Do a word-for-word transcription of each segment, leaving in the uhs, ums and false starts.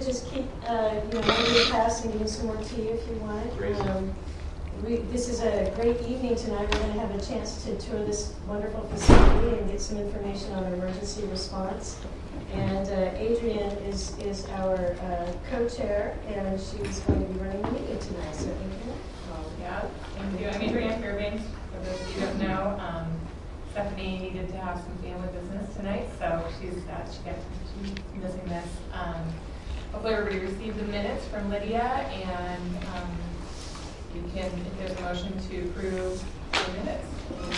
just keep, uh, you know, maybe pass and give you some more tea if you want. Um, we, this is a great evening tonight. We're going to have a chance to tour this wonderful facility and get some information on emergency response. And uh, Adrienne is, is our uh, co-chair, and she's going to be running the meeting tonight. So, Adrienne? Well, yeah, thank you. I'm Adrienne Fairbanks. For those of you who don't know, um, Stephanie needed to have some family business tonight, so she's uh, she got she's missing this. Um, hopefully, everybody received the minutes from Lydia, and um, you can, if there's a motion to approve the minutes.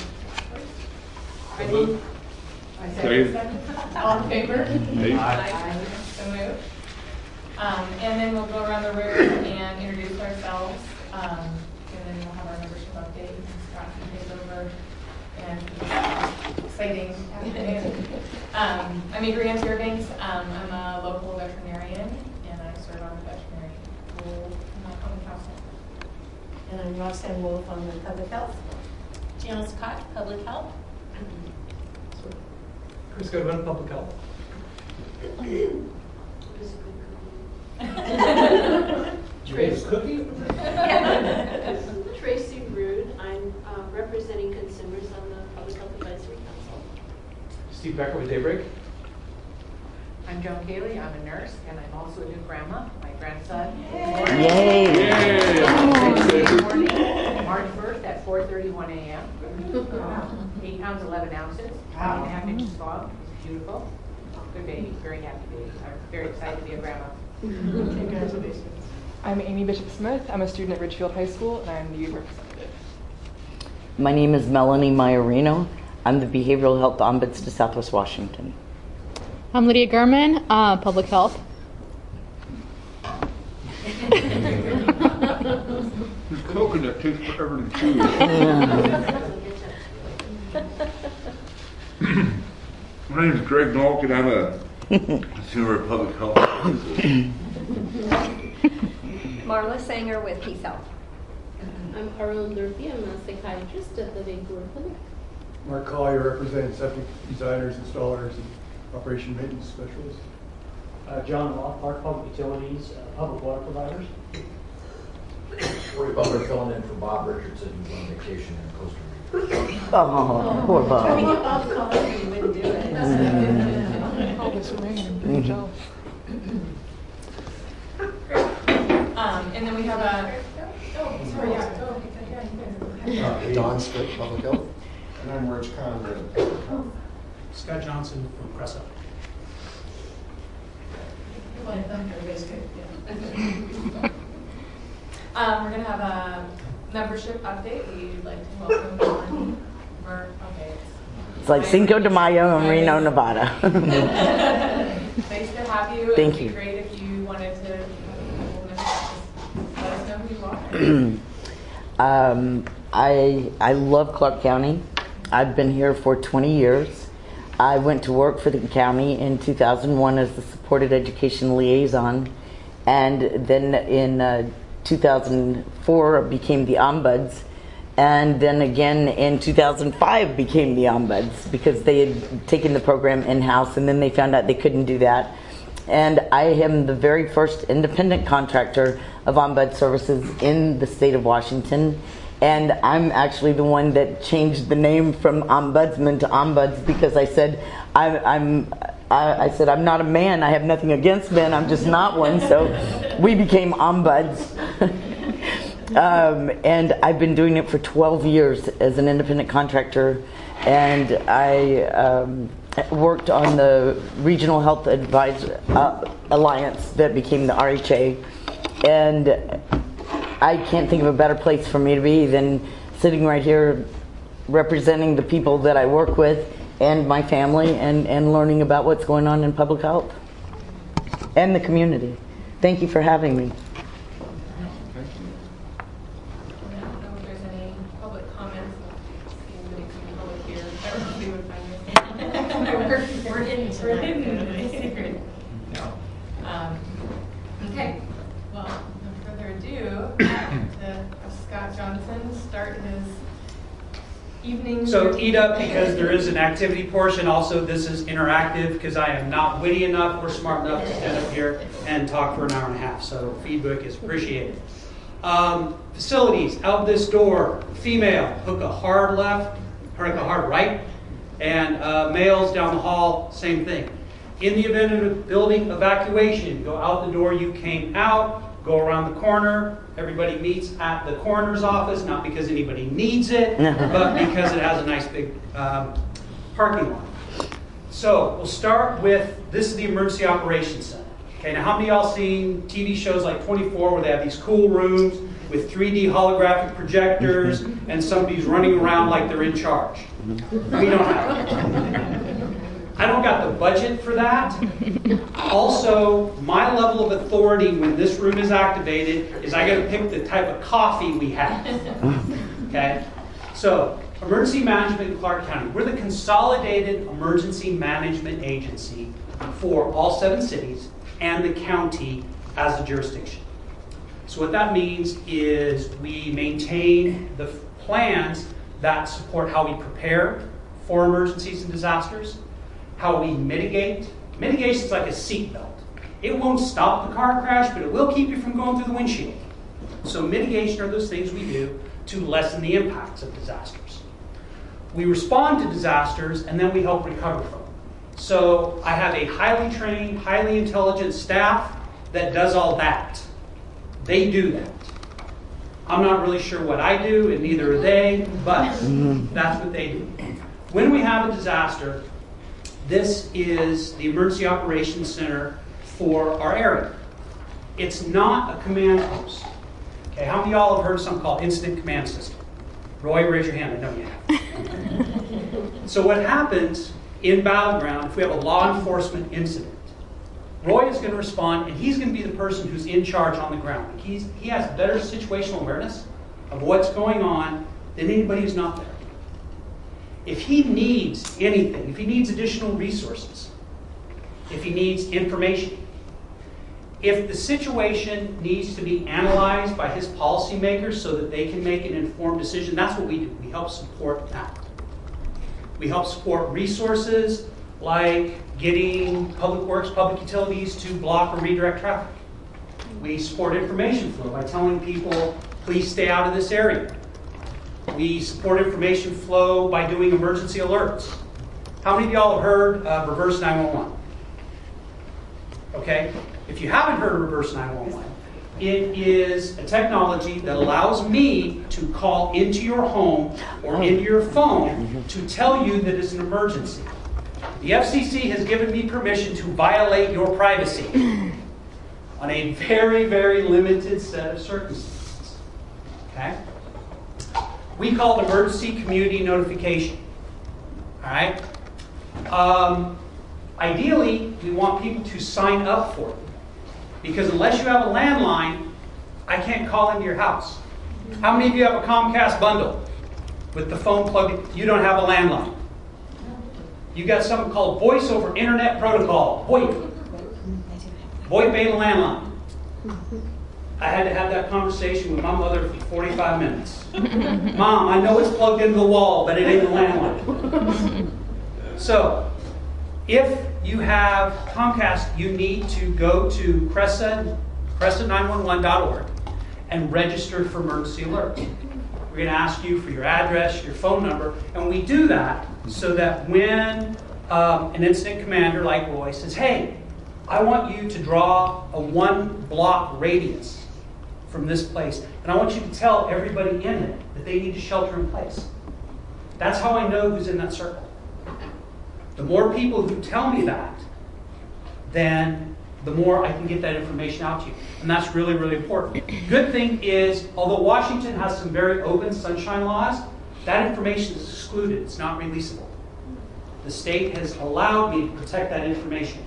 I move. I second. All in favor? Aye. Aye. So moved. Um, and then we'll go around the room and introduce ourselves, um, and then we'll have our membership update. And Scott can take over. And exciting afternoon. Um, I'm Adrienne Fairbanks. Um, I'm a local veterinarian, and I serve on the veterinary pool in my public health. And I'm Roxanne Wolf on the public health. Janice Scott, public health. Chris Goodwin, public health. Trace Cookie? Tracy Brood. I'm uh, representing consumers on the Public Health Advisory Council. Steve Becker with Daybreak. I'm Joan Cayley. I'm a nurse, and I'm also a new grandma. My grandson. Yay! Yay. Morning, March first at four thirty-one a m Um, Eight pounds, eleven ounces. Wow. Eight and a half inches long. He's beautiful. Good baby. Very happy baby. I'm very excited to be a grandma. Congratulations. I'm Amy Bishop Smith. I'm a student at Ridgefield High School, and I'm the youth representative. My name is Melanie Maiorino. I'm the Behavioral Health Ombuds to Southwest Washington. I'm Lydia Gurman, uh, Public Health. This coconut takes forever to chew. My name is Greg Nolk, and I'm a consumer of public health services. Marla Sanger with Peace Health. I'm Arlen Durfee. I'm a psychiatrist at the Vancouver Clinic. Mark Collier representing septic designers, installers, and operation maintenance specialists. Uh, John Rothbard, Public Utilities, uh, Public Water Providers. Rory Butler filling in for Bob Richardson, who's on vacation in Costa Rica. Oh, poor Bob. Trying to get Bob calling, you wouldn't do it. Mm-hmm. All this rain, good job. Um, and then we have a. Oh, sorry, yeah, go. Yeah, Uh, Don Smith, Public Health. And I'm Rich Conrad, Public Health. Scott Johnson from Cressa. Everybody's good. Yeah. um, we're going to have a membership update. We'd like to welcome John. Ver- okay. It's like Cinco de Mayo in Reno, Nevada. Nice to have you. Thank It'd you. be great if you wanted to let us know who you are. um, I, I love Clark County. I've been here for twenty years. I went to work for the county in two thousand one as the supported education liaison, and then in uh, two thousand four became the ombuds, and then again in two thousand five became the ombuds because they had taken the program in-house, and then they found out they couldn't do that. And I am the very first independent contractor of ombud services in the state of Washington. And I'm actually the one that changed the name from ombudsman to ombuds because I said I, I'm I, I said I'm not a man. I have nothing against men. I'm just not one. So we became ombuds. um, and I've been doing it for twelve years as an independent contractor, and I um, worked on the Regional Health Advisor uh, Alliance that became the R H A, and I can't think of a better place for me to be than sitting right here representing the people that I work with and my family and, and learning about what's going on in public health and the community. Thank you for having me. I don't know if there's any public comments. Anybody from the public here. I don't know if they would find it. we're, we're hidden. We're hidden. No. Um, okay. Well, no further ado, to have Scott Johnson start his evening. So eat up, because there is an activity portion. Also, this is interactive because I am not witty enough or smart enough to stand up here and talk for an hour and a half. So feedback is appreciated. Um, facilities, out this door, female, hook a hard left, hook a hard right, and uh, males down the hall, same thing. In the event of a building evacuation, go out the door you came out, go around the corner. Everybody meets at the coroner's office, not because anybody needs it, but because it has a nice big um, parking lot. So we'll start with, this is the Emergency Operations Center. Okay, now how many of y'all seen T V shows like twenty-four where they have these cool rooms with three D holographic projectors and somebody's running around like they're in charge? We don't have that. I don't got the budget for that. Also, my level of authority when this room is activated is I got to pick the type of coffee we have. Okay? So, Emergency Management in Clark County. We're the consolidated emergency management agency for all seven cities and the county as a jurisdiction. So what that means is we maintain the plans that support how we prepare for emergencies and disasters, how we mitigate. Mitigation is like a seatbelt. It won't stop the car crash, but it will keep you from going through the windshield. So mitigation are those things we do to lessen the impacts of disasters. We respond to disasters, and then we help recover from them. So I have a highly trained, highly intelligent staff that does all that. They do that. I'm not really sure what I do, and neither are they, but that's what they do. When we have a disaster, this is the Emergency Operations Center for our area. It's not a command post. Okay, how many of y'all have heard of something called Incident Command System? Roy, raise your hand. I know you have. So what happens in Battleground if we have a law enforcement incident? Roy is going to respond, and he's going to be the person who's in charge on the ground. He's, he has better situational awareness of what's going on than anybody who's not there. If he needs anything, if he needs additional resources, if he needs information, if the situation needs to be analyzed by his policymakers so that they can make an informed decision, that's what we do. We help support that. We help support resources like getting public works, public utilities to block or redirect traffic. We support information flow by telling people, please stay out of this area. We support information flow by doing emergency alerts. How many of y'all have heard of Reverse nine one one? Okay, if you haven't heard of Reverse nine one one, it is a technology that allows me to call into your home or into your phone to tell you that it's an emergency. The F C C has given me permission to violate your privacy on a very, very limited set of circumstances. Okay? We call it emergency community notification. All right? Um, ideally, we want people to sign up for it. Because unless you have a landline, I can't call into your house. How many of you have a Comcast bundle with the phone plugged in? You don't have a landline. You got something called Voice over Internet Protocol, VoIP. VoIP ain't a landline. I had to have that conversation with my mother for forty-five minutes. Mom, I know it's plugged into the wall, but it ain't a landline. So, if you have Comcast, you need to go to Cresa, Cresa nine one one dot org and register for emergency alerts. We're going to ask you for your address, your phone number, and we do that so that when um, an incident commander like Roy says, hey, I want you to draw a one block radius from this place, and I want you to tell everybody in it that they need to shelter in place. That's how I know who's in that circle. The more people who tell me that, then the more I can get that information out to you. And that's really, really important. Good thing is, although Washington has some very open sunshine laws, that information is excluded. It's not releasable. The state has allowed me to protect that information.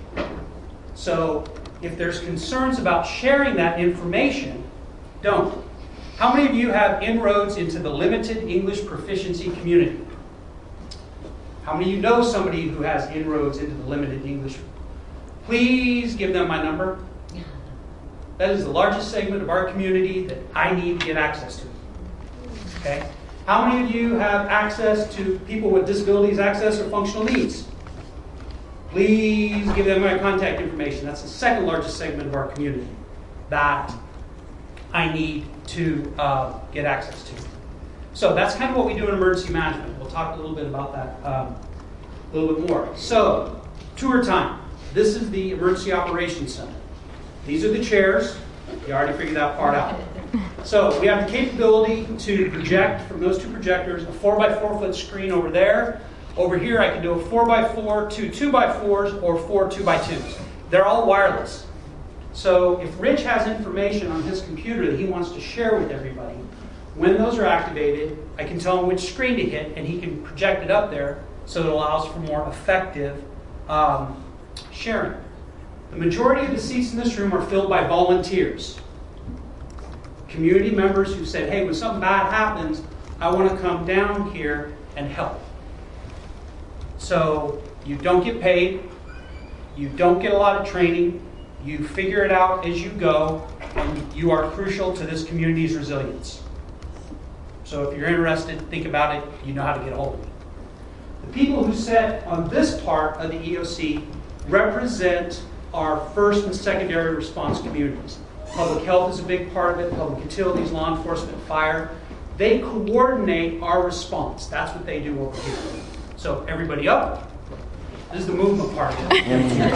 So if there's concerns about sharing that information, don't. How many of you have inroads into the limited English proficiency community? How many of you know somebody who has inroads into the limited English? Please give them my number. That is the largest segment of our community that I need to get access to. Okay? How many of you have access to people with disabilities, access or functional needs? Please give them my contact information. That's the second largest segment of our community that I need to uh, get access to. So that's kind of what we do in emergency management. We'll talk a little bit about that um, a little bit more. So, tour time. This is the Emergency Operations Center. These are the chairs. You already figured that part out. So we have the capability to project from those two projectors a four by four foot screen over there. Over here I can do a four by four, two two by fours, or four two by twos. They're all wireless. So if Rich has information on his computer that he wants to share with everybody, when those are activated, I can tell him which screen to hit, and he can project it up there so it allows for more effective um, sharing. The majority of the seats in this room are filled by volunteers. Community members who said, hey, when something bad happens, I want to come down here and help. So you don't get paid, you don't get a lot of training, you figure it out as you go, and you are crucial to this community's resilience. So if you're interested, think about it, you know how to get a hold of me. The people who sit on this part of the E O C represent our first and secondary response communities. Public health is a big part of it, public utilities, law enforcement, fire. They coordinate our response. That's what they do over here. So everybody up. This is the movement part of it.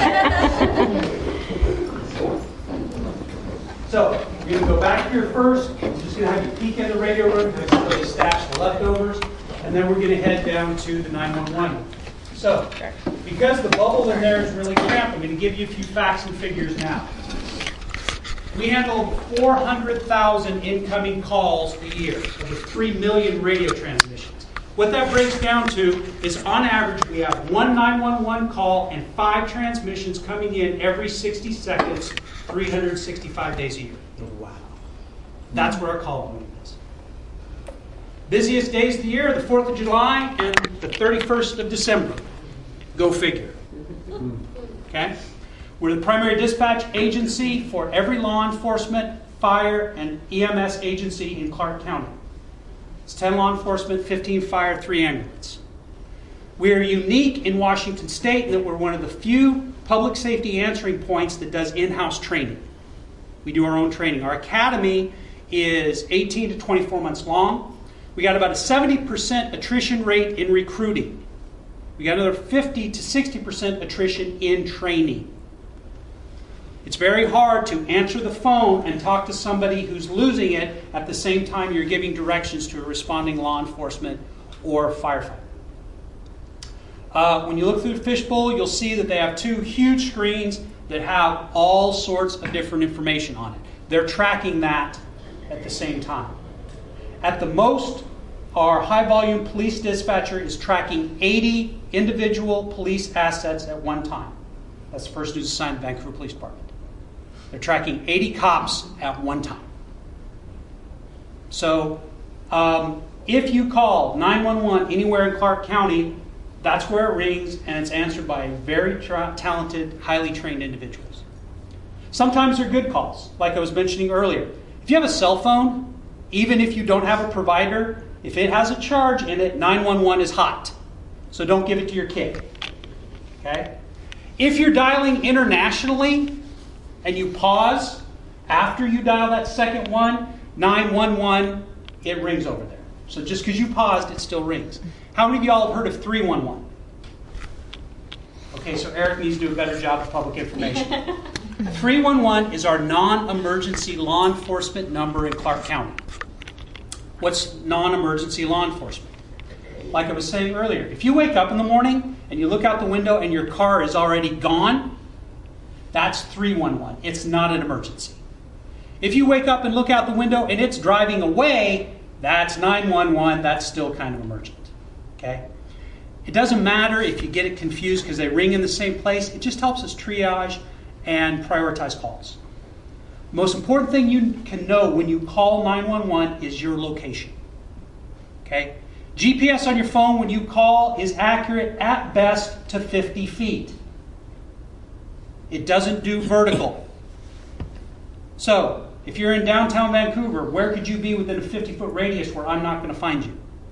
So you're going to go back here first. I'm just going to have you peek in the radio room, have somebody stash the leftovers, and then we're going to head down to the nine one one. So because the bubble in there is really cramped, I'm going to give you a few facts and figures now. We handle four hundred thousand incoming calls a year, over three million radio transmissions. What that breaks down to is, on average, we have one nine one one call and five transmissions coming in every sixty seconds, three hundred sixty-five days a year. Wow. That's where our call volume is. Busiest days of the year, the fourth of July and the thirty-first of December. Go figure. Okay? We're the primary dispatch agency for every law enforcement, fire, and E M S agency in Clark County. It's ten law enforcement, fifteen fire, three ambulance. We are unique in Washington State in that we're one of the few public safety answering points that does in-house training. We do our own training. Our academy is eighteen to twenty-four months long. We got about a seventy percent attrition rate in recruiting. We got another fifty to sixty percent attrition in training. It's very hard to answer the phone and talk to somebody who's losing it at the same time you're giving directions to a responding law enforcement or firefighter. Uh, when you look through the fishbowl, you'll see that they have two huge screens that have all sorts of different information on it. They're tracking that at the same time. At the most, our high-volume police dispatcher is tracking eighty individual police assets at one time. That's the first news assigned to the Vancouver Police Department. They're tracking eighty cops at one time. So um, if you call nine one one anywhere in Clark County, that's where it rings, and it's answered by very tra- talented, highly trained individuals. Sometimes they're good calls, like I was mentioning earlier. If you have a cell phone, even if you don't have a provider, if it has a charge in it, nine one one is hot. So don't give it to your kid. Okay? If you're dialing internationally and you pause after you dial that second one, nine one one, it rings over there. So just because you paused, it still rings. How many of y'all have heard of three one one? Okay, so Eric needs to do a better job of public information. three one one is our non-emergency law enforcement number in Clark County. What's non-emergency law enforcement? Like I was saying earlier, if you wake up in the morning and you look out the window and your car is already gone, that's three one one. It's not an emergency. If you wake up and look out the window and it's driving away, that's nine one one. That's still kind of emergent. Okay? It doesn't matter if you get it confused because they ring in the same place. It just helps us triage and prioritize calls. The most important thing you can know when you call nine one one is your location. Okay? G P S on your phone when you call is accurate at best to fifty feet. It doesn't do vertical. So, if you're in downtown Vancouver, where could you be within a fifty-foot radius where I'm not going to find you?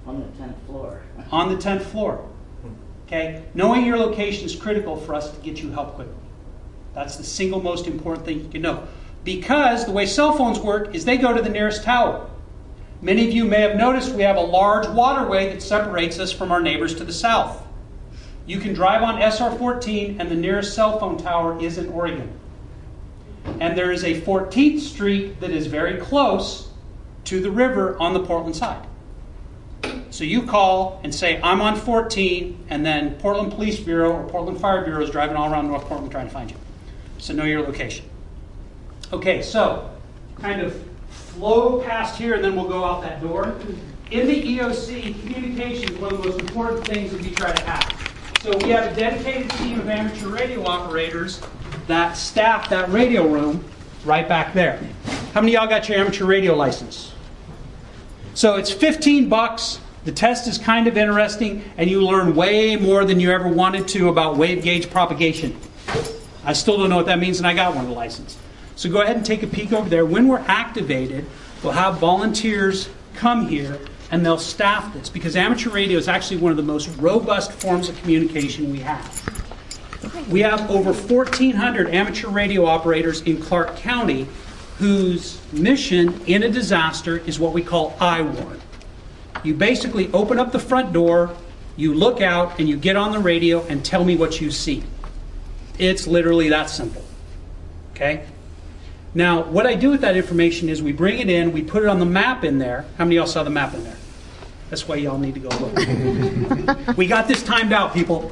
On the tenth floor. On the tenth floor. Okay? Knowing your location is critical for us to get you help quickly. That's the single most important thing you can know. Because the way cell phones work is they go to the nearest tower. Many of you may have noticed we have a large waterway that separates us from our neighbors to the south. You can drive on S R fourteen and the nearest cell phone tower is in Oregon. And there is a fourteenth Street that is very close to the river on the Portland side. So you call and say, I'm on fourteen, and then Portland Police Bureau or Portland Fire Bureau is driving all around North Portland trying to find you. So know your location. Okay, so kind of flow past here and then we'll go out that door. In the E O C, communication is one of the most important things that we try to have. So we have a dedicated team of amateur radio operators that staff that radio room right back there. How many of y'all got your amateur radio license? So it's fifteen bucks. The test is kind of interesting, and you learn way more than you ever wanted to about wave gauge propagation. I still don't know what that means, and I got one of the license. So go ahead and take a peek over there. When we're activated, we'll have volunteers come here, and they'll staff this, because amateur radio is actually one of the most robust forms of communication we have. We have over fourteen hundred amateur radio operators in Clark County whose mission in a disaster is what we call I WARN. You basically open up the front door, you look out, and you get on the radio and tell me what you see. It's literally that simple. Okay? Now, what I do with that information is we bring it in, we put it on the map in there. How many of y'all saw the map in there? That's why y'all need to go look. We got this timed out, people.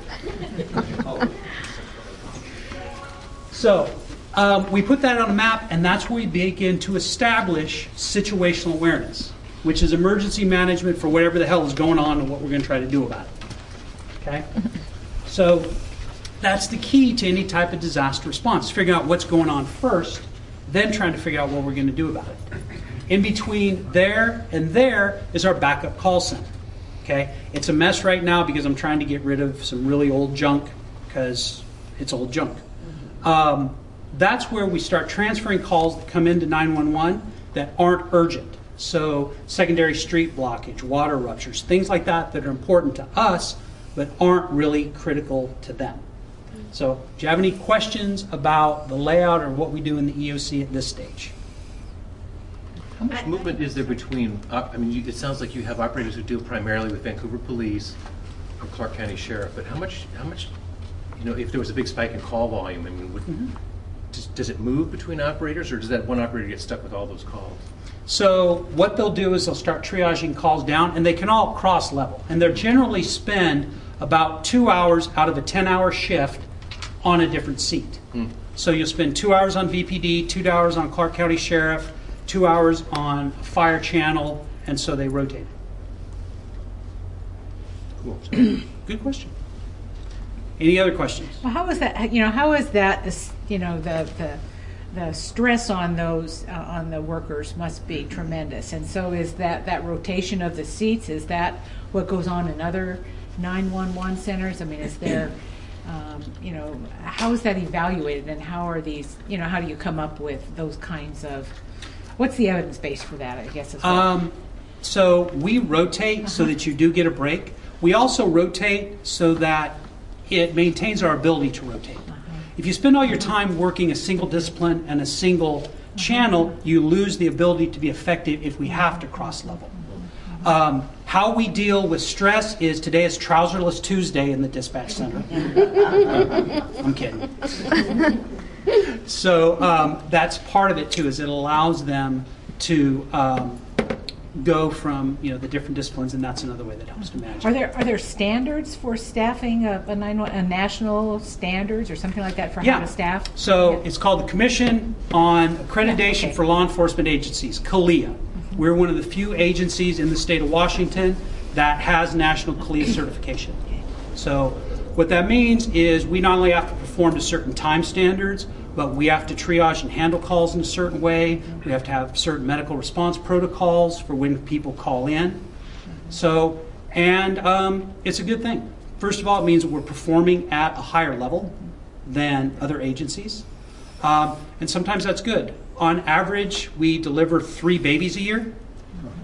So, um, we put that on a map, and that's where we begin to establish situational awareness, which is emergency management for whatever the hell is going on and what we're going to try to do about it. Okay? So, that's the key to any type of disaster response, figuring out what's going on first, then trying to figure out what we're going to do about it. In between there and there is our backup call center. Okay? It's a mess right now because I'm trying to get rid of some really old junk because it's old junk. Um, that's where we start transferring calls that come into nine one one that aren't urgent. So secondary street blockage, water ruptures, things like that that are important to us but aren't really critical to them. So do you have any questions about the layout or what we do in the E O C at this stage? How much movement is there between, uh, I mean, you, it sounds like you have operators who deal primarily with Vancouver Police or Clark County Sheriff, but how much, how much, you know, if there was a big spike in call volume, I mean, would, mm-hmm. does, does it move between operators, or does that one operator get stuck with all those calls? So what they'll do is they'll start triaging calls down, and they can all cross level. And they'll generally spend about two hours out of a ten-hour shift on a different seat. Mm. So you'll spend two hours on V P D, two hours on Clark County Sheriff, two hours on Fire Channel, and so they rotate. Cool. So, good question. Any other questions? Well, how is that? You know, how is that? This, you know, the the the stress on those uh, on the workers must be tremendous. And so, is that that rotation of the seats? Is that what goes on in other nine one one centers? I mean, is there, um, you know, how is that evaluated, and how are these? You know, how do you come up with those kinds of? What's the evidence base for that? I guess. As well? Um, so we rotate uh-huh. so that you do get a break. We also rotate so that it maintains our ability to rotate. Uh-huh. If you spend all your time working a single discipline and a single channel, you lose the ability to be effective if we have to cross level. Um, how we deal with stress is today is Trouserless Tuesday in the dispatch center. I'm kidding. So um, that's part of it too, is it allows them to um, go from, you know, the different disciplines, and that's another way that helps to manage. Are there are there standards for staffing a, a nine one one, a national standards or something like that for yeah. how to staff? So yeah. it's called the Commission on Accreditation yeah, okay. for Law Enforcement Agencies, CALEA. Mm-hmm. We're one of the few agencies in the state of Washington that has national CALEA certification. So what that means is we not only have to perform to certain time standards, but we have to triage and handle calls in a certain way. We have to have certain medical response protocols for when people call in. So, and um, it's a good thing. First of all, it means that we're performing at a higher level than other agencies. Um, and sometimes that's good. On average, we deliver three babies a year.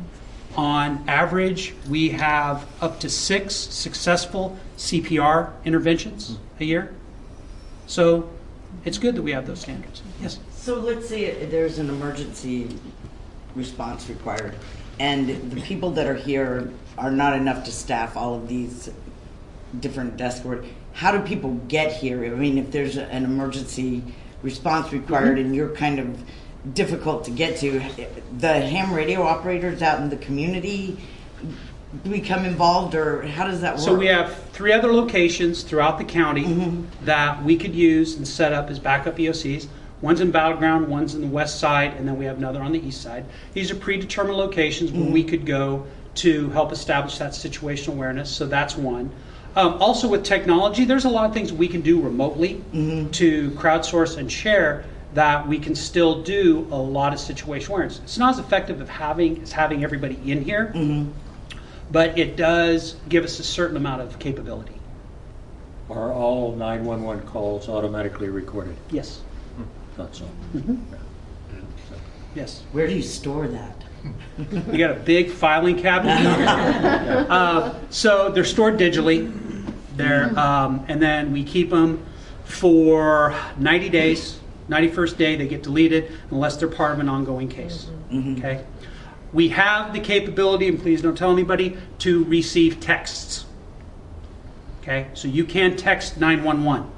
On average, we have up to six successful C P R interventions a year. So it's good that we have those standards. Yes? So let's say there's an emergency response required, and the people that are here are not enough to staff all of these different desk work. How do people get here? I mean, if there's an emergency response required mm-hmm. and you're kind of difficult to get to, the ham radio operators out in the community become involved, or how does that work? So we have three other locations throughout the county mm-hmm. that we could use and set up as backup E O Cs. One's in Battleground, one's in the west side, and then we have another on the east side. These are predetermined locations mm-hmm. where we could go to help establish that situational awareness, so that's one. Um, also with technology, there's a lot of things we can do remotely mm-hmm. to crowdsource and share that we can still do a lot of situational awareness. It's not as effective of having as having everybody in here, mm-hmm. but it does give us a certain amount of capability. Are all nine one one calls automatically recorded? Yes. Hmm. Thought so. Mm-hmm. Yeah. So. Yes. Where do you store that? We got a big filing cabinet. uh, so they're stored digitally. They're, um, and then we keep them for ninety days. ninety-first day, they get deleted unless they're part of an ongoing case. Mm-hmm. Okay. We have the capability, and please don't tell anybody, to receive texts. Okay. So you can text nine one one.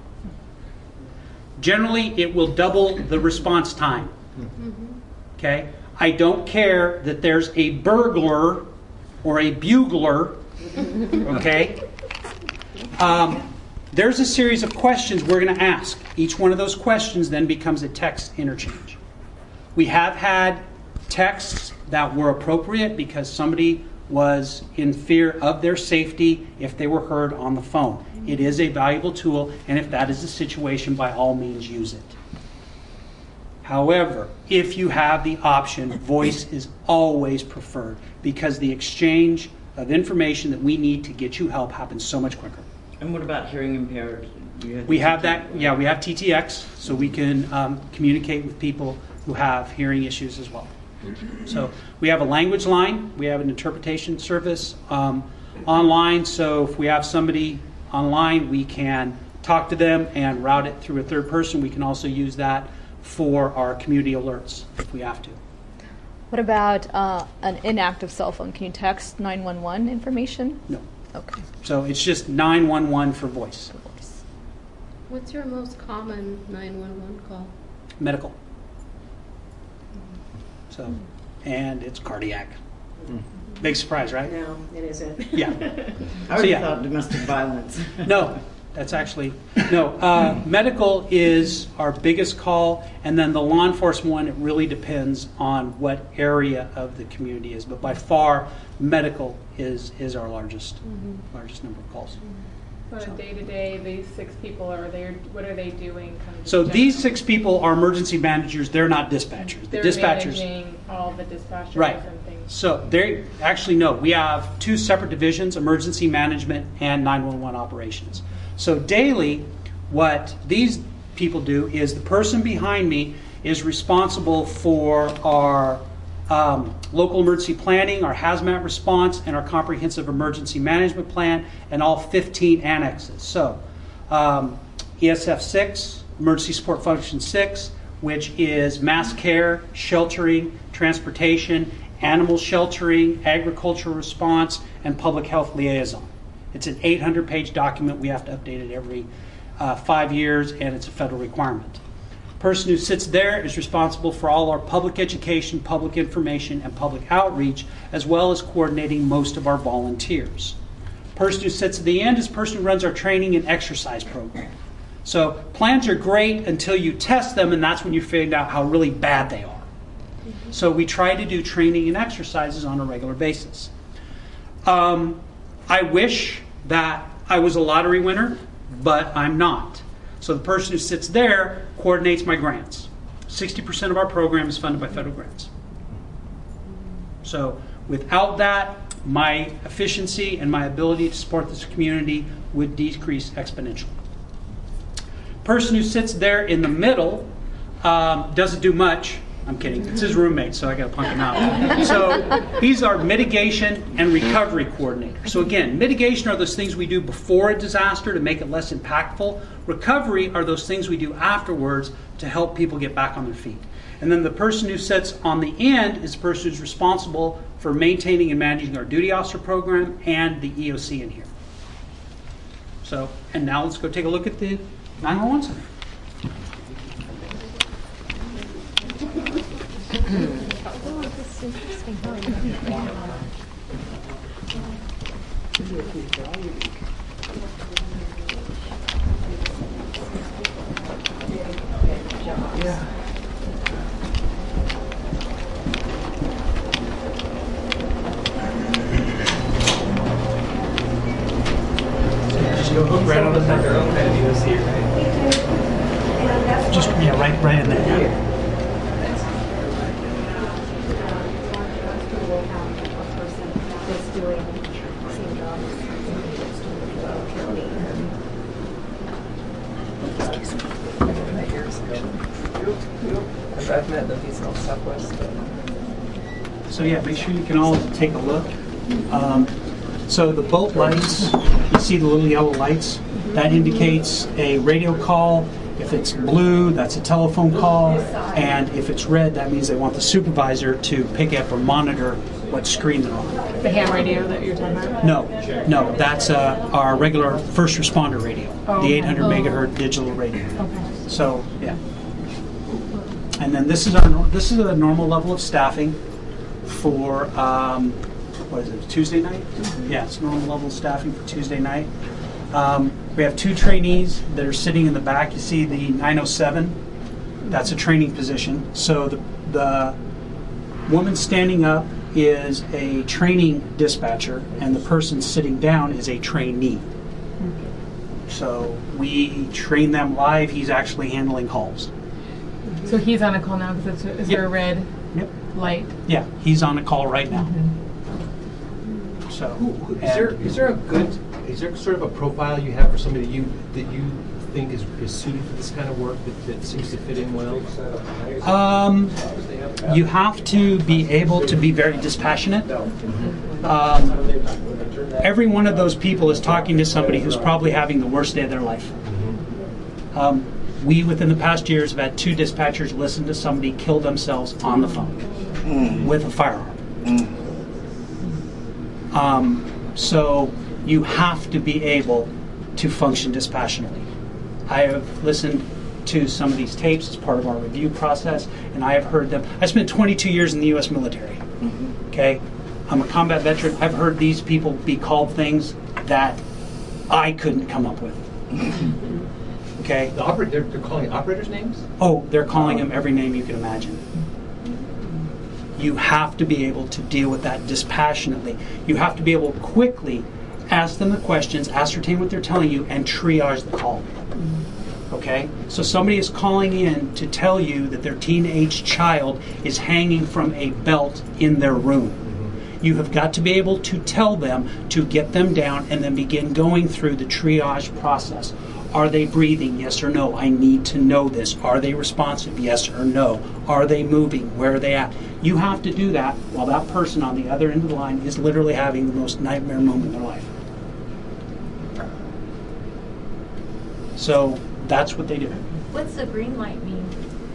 Generally, it will double the response time. Okay. I don't care that there's a burglar or a bugler. Okay. Um, there's a series of questions we're going to ask. Each one of those questions then becomes a text interchange. We have had texts that were appropriate because somebody was in fear of their safety if they were heard on the phone. It is a valuable tool, and if that is the situation, by all means use it. However, if you have the option, voice is always preferred because the exchange of information that we need to get you help happens so much quicker. And what about hearing impaired? Have we have that, yeah, we have T T X, so we can um, communicate with people who have hearing issues as well. So we have a language line, we have an interpretation service um, online, so if we have somebody online, we can talk to them and route it through a third person. We can also use that for our community alerts if we have to. What about uh, an inactive cell phone? Can you text nine one one information? No. Okay. So it's just nine one one for voice. For voice. What's your most common nine one one call? Medical. So, and it's cardiac. Mm. Big surprise, right? No, it isn't. Yeah. I so, would yeah. thought domestic violence. No, that's actually, no. Uh, medical is our biggest call, and then the law enforcement one, it really depends on what area of the community is. But by far, medical is, is our largest, mm-hmm. largest number of calls. So on a day-to-day, these six people, are they, what are they doing? Kind of so general? These six people are emergency managers. They're not dispatchers. They're the dispatchers, managing all the dispatchers right. and things. So they actually, no, we have two separate divisions, emergency management and nine one one operations. So daily, what these people do is the person behind me is responsible for our um, local emergency planning, our hazmat response, and our comprehensive emergency management plan, and all fifteen annexes. So um, E S F six, Emergency Support Function six, which is mass care, sheltering, transportation, animal sheltering, agricultural response, and public health liaison. It's an eight hundred page document. We have to update it every uh, five years, and it's a federal requirement. The person who sits there is responsible for all our public education, public information, and public outreach, as well as coordinating most of our volunteers. The person who sits at the end is the person who runs our training and exercise program. So plans are great until you test them, and that's when you find out how really bad they are. So we try to do training and exercises on a regular basis. Um, I wish that I was a lottery winner, but I'm not. So the person who sits there coordinates my grants. sixty percent of our program is funded by federal grants. So without that, my efficiency and my ability to support this community would decrease exponentially. Person who sits there in the middle um, doesn't do much. I'm kidding. It's his roommate, so I got to punk him out. So he's our mitigation and recovery coordinator. So again, mitigation are those things we do before a disaster to make it less impactful. Recovery are those things we do afterwards to help people get back on their feet. And then the person who sits on the end is the person who's responsible for maintaining and managing our duty officer program and the E O C in here. So, and now let's go take a look at the nine one one center. Yeah. Just go hook right on the center. Okay, you see it, right? Just yeah, right, right in there. Yeah. I've met the piece on Southwest. So yeah, make sure you can all take a look. Um, so the boat lights, you see the little yellow lights, that indicates a radio call. If it's blue, that's a telephone call, and if it's red, that means they want the supervisor to pick up or monitor what screen they're on. The ham radio that you're talking about? No, no, that's uh, our regular first responder radio, Oh, the eight hundred oh. megahertz digital radio. Okay. So yeah. And then this is our nor- this is a normal level of staffing for um, what is it, Tuesday night? Yeah, it's normal level of staffing for Tuesday night. Um, we have two trainees that are sitting in the back. You see the nine oh seven. That's a training position. So the the woman standing up is a training dispatcher, and the person sitting down is a trainee. So we train them live. He's actually handling calls. So he's on a call now because is Yep. there a red Yep. light? Yeah, he's on a call right now. So, Who, who, is and- there is there a good is there sort of a profile you have for somebody that you that you think is, is suited for this kind of work that, that seems to fit in well? Um, you have to be able to be very dispassionate. Um, every one of those people is talking to somebody who's probably having the worst day of their life. Um, we, within the past years, have had two dispatchers listen to somebody kill themselves on the phone with a firearm. Um, so you have to be able to function dispassionately. I have listened to some of these tapes as part of our review process, and I have heard them. I spent twenty-two years in the U S military. Okay, I'm a combat veteran. I've heard these people be called things that I couldn't come up with. Okay. The oper- they're, they're calling operators names? Oh, they're calling them every name you can imagine. You have to be able to deal with that dispassionately. You have to be able to quickly ask them the questions, ascertain what they're telling you, and triage the call. Okay? So somebody is calling in to tell you that their teenage child is hanging from a belt in their room. You have got to be able to tell them to get them down and then begin going through the triage process. Are they breathing? Yes or no? I need to know this. Are they responsive? Yes or no? Are they moving? Where are they at? You have to do that while that person on the other end of the line is literally having the most nightmare moment in their life. So that's what they do. What's the green light mean?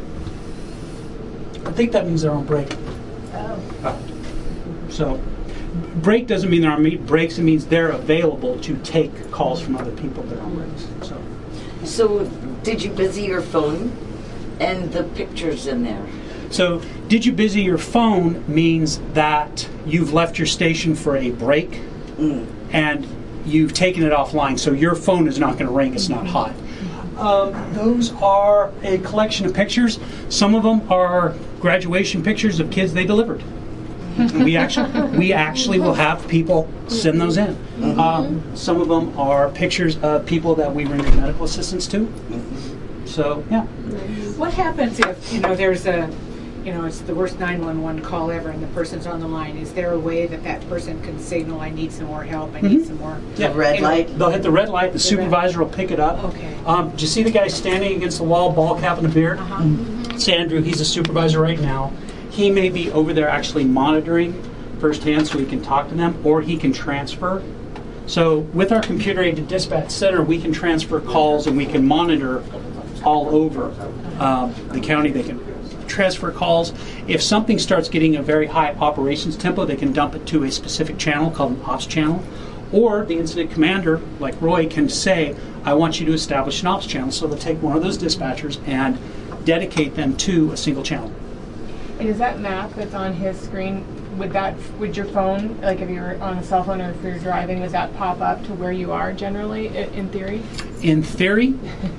I think that means they're on break. Oh. So break doesn't mean they're on meet breaks. It means they're available to take calls from other people that are on breaks. So, So did you busy your phone and the pictures in there? so did you busy your phone means that you've left your station for a break and you've taken it offline. So your phone is not going to ring. It's not hot. Um, those are a collection of pictures. Some of them are graduation pictures of kids they delivered. We actually, we actually will have people send those in. Um, some of them are pictures of people that we render medical assistance to. So, yeah. What happens if, you know, there's a, you know, it's the worst nine one one call ever and the person's on the line? Is there a way that that person can signal, I need some more help, I need some more? Yeah. red you know, light? They'll hit the red light. The supervisor will pick it up. Okay. Um, do you see the guy standing against the wall, ball cap and a beard? Uh-huh. it's Andrew. He's a supervisor right now. He may be over there actually monitoring firsthand so he can talk to them, or he can transfer. So with our computer-aided dispatch center, we can transfer calls and we can monitor all over um, the county. They can transfer calls. If something starts getting a very high operations tempo, they can dump it to a specific channel called an ops channel. Or the incident commander, like Roy, can say, I want you to establish an ops channel. So they'll take one of those dispatchers and dedicate them to a single channel. And is that map that's on his screen, would that, would your phone, like if you're on a cell phone or if you're driving, does that pop up to where you are generally, i- in theory? In theory,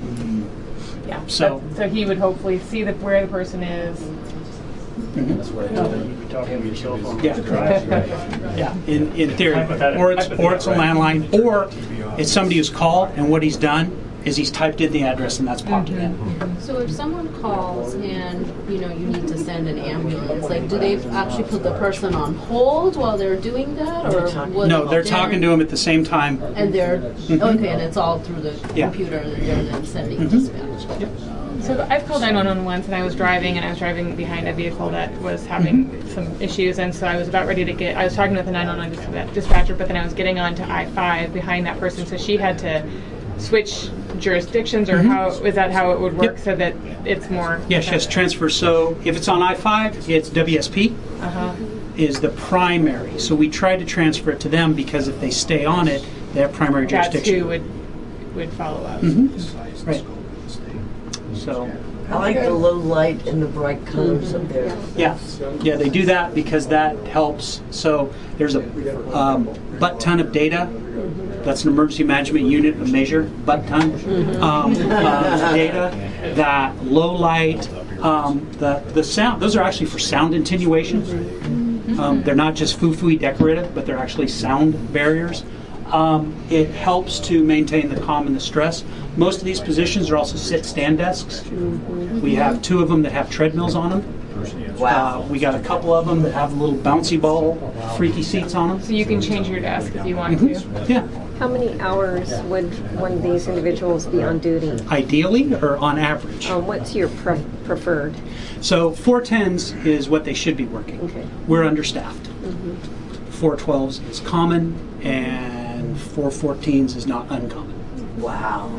Yeah. So- So he would hopefully see the, where the person is. That's what you'd be talking to your cell phone. Yeah. Yeah, in, in theory. Or it's, or it's a landline, or it's somebody who's called and what he's done is he's typed in the address and that's popped it in. So if someone calls and, you know, you need to send an ambulance, like, do they actually put the person on hold while they're doing that, or what? No, they're talking to him at the same time. And they're, Mhm. okay, and it's all through the Yeah. computer, and they're then sending Mhm. dispatch. So I've called nine one one once, and I was driving, and I was driving behind a vehicle that was having some issues, and so I was about ready to get, I was talking with the nine one one dis- dispatcher, but then I was getting onto I five behind that person, so she had to switch jurisdictions, or Mhm. how, is that how it would work, Yep. so that it's more? Yes, yes, transfer. So if it's on I five, it's W S P Uh-huh. is the primary. So we try to transfer it to them because if they stay on it, they have primary That's jurisdiction. who would, would follow up. Mhm. Right. So. I like the low light and the bright colors up there. Yeah, yeah, they do that because that helps. So there's a um, butt ton of data. That's an emergency management unit of measure, butt ton um, uh, data. That low light, um, the the sound. Those are actually for sound attenuation. Um, they're not just foo-foo-y decorative, but they're actually sound barriers. Um, it helps to maintain the calm and the stress. Most of these positions are also sit-stand desks. We have two of them that have treadmills on them. Wow. Uh, we got a couple of them that have little bouncy ball, freaky seats on them. So you can change your desk if you want Mhm. to. Yeah. How many hours would one of these individuals be on duty? Ideally, or on average. Um, what's your pre- preferred? So four tens is what they should be working. Okay. We're understaffed. Mhm. four twelves is common, and four fourteens is not uncommon. Wow.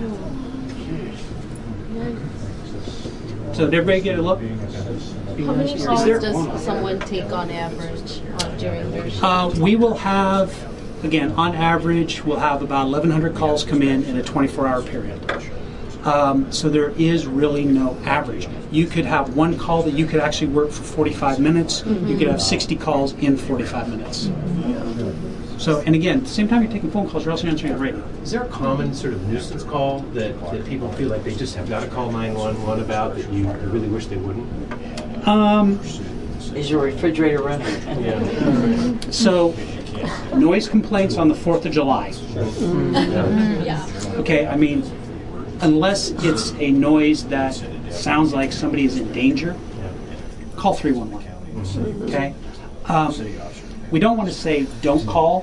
So did everybody get a look? How many Is calls there- does someone take on average uh, during their shift? Uh, we will have, again, on average, we'll have about eleven hundred calls come in in a twenty-four hour period. Um, so there is really no average. You could have one call that you could actually work for forty-five minutes. You could have sixty calls in forty-five minutes. So, and again, at the same time you're taking phone calls, you're also answering the radio. Is there a common sort of nuisance call that, that people feel like they just have got to call nine one one about that you really wish they wouldn't? Um, Is your refrigerator running? Yeah. So, noise complaints on the fourth of July. Yeah. Okay, I mean, unless it's a noise that sounds like somebody is in danger, call three one one. Okay? Um, we don't want to say don't call,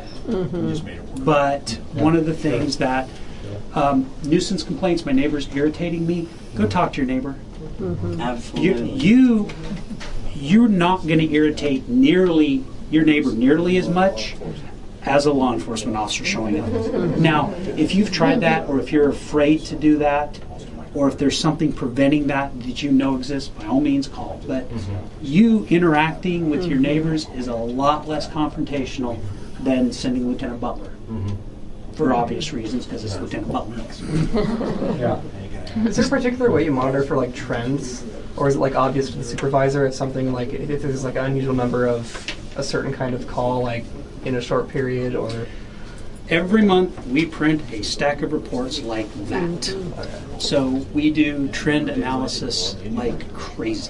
but one of the things that um, nuisance complaints, my neighbor's irritating me, go talk to your neighbor. You, Absolutely. you, you're not going to irritate nearly your neighbor nearly as much as a law enforcement officer showing up. Now, if you've tried that, or if you're afraid to do that, or if there's something preventing that that you know exists, by all means call. But you interacting with your neighbors is a lot less confrontational than sending Lieutenant Butler. For obvious reasons, because it's Lieutenant Butler. Yeah. Is there a particular way you monitor for like trends, or is it like obvious to the supervisor? It's something like if there's like an unusual number of a certain kind of call, like in a short period, or Every month we print a stack of reports like that. So we do trend analysis like crazy.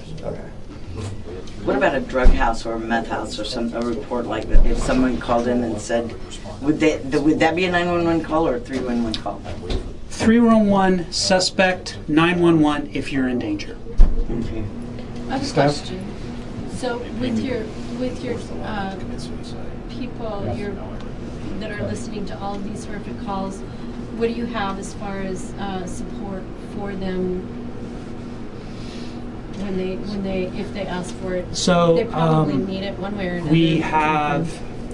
What about a drug house or a meth house or some a report like that? If someone called in and said, would they, would that be a nine one one call or a three one one call? three one one suspect, nine one one if you're in danger. I have a question. So with your with your uh, people your, that are listening to all of these horrific calls, what do you have as far as uh, support for them when they, when they, if they ask for it? So, They probably um, need it one way or another. We have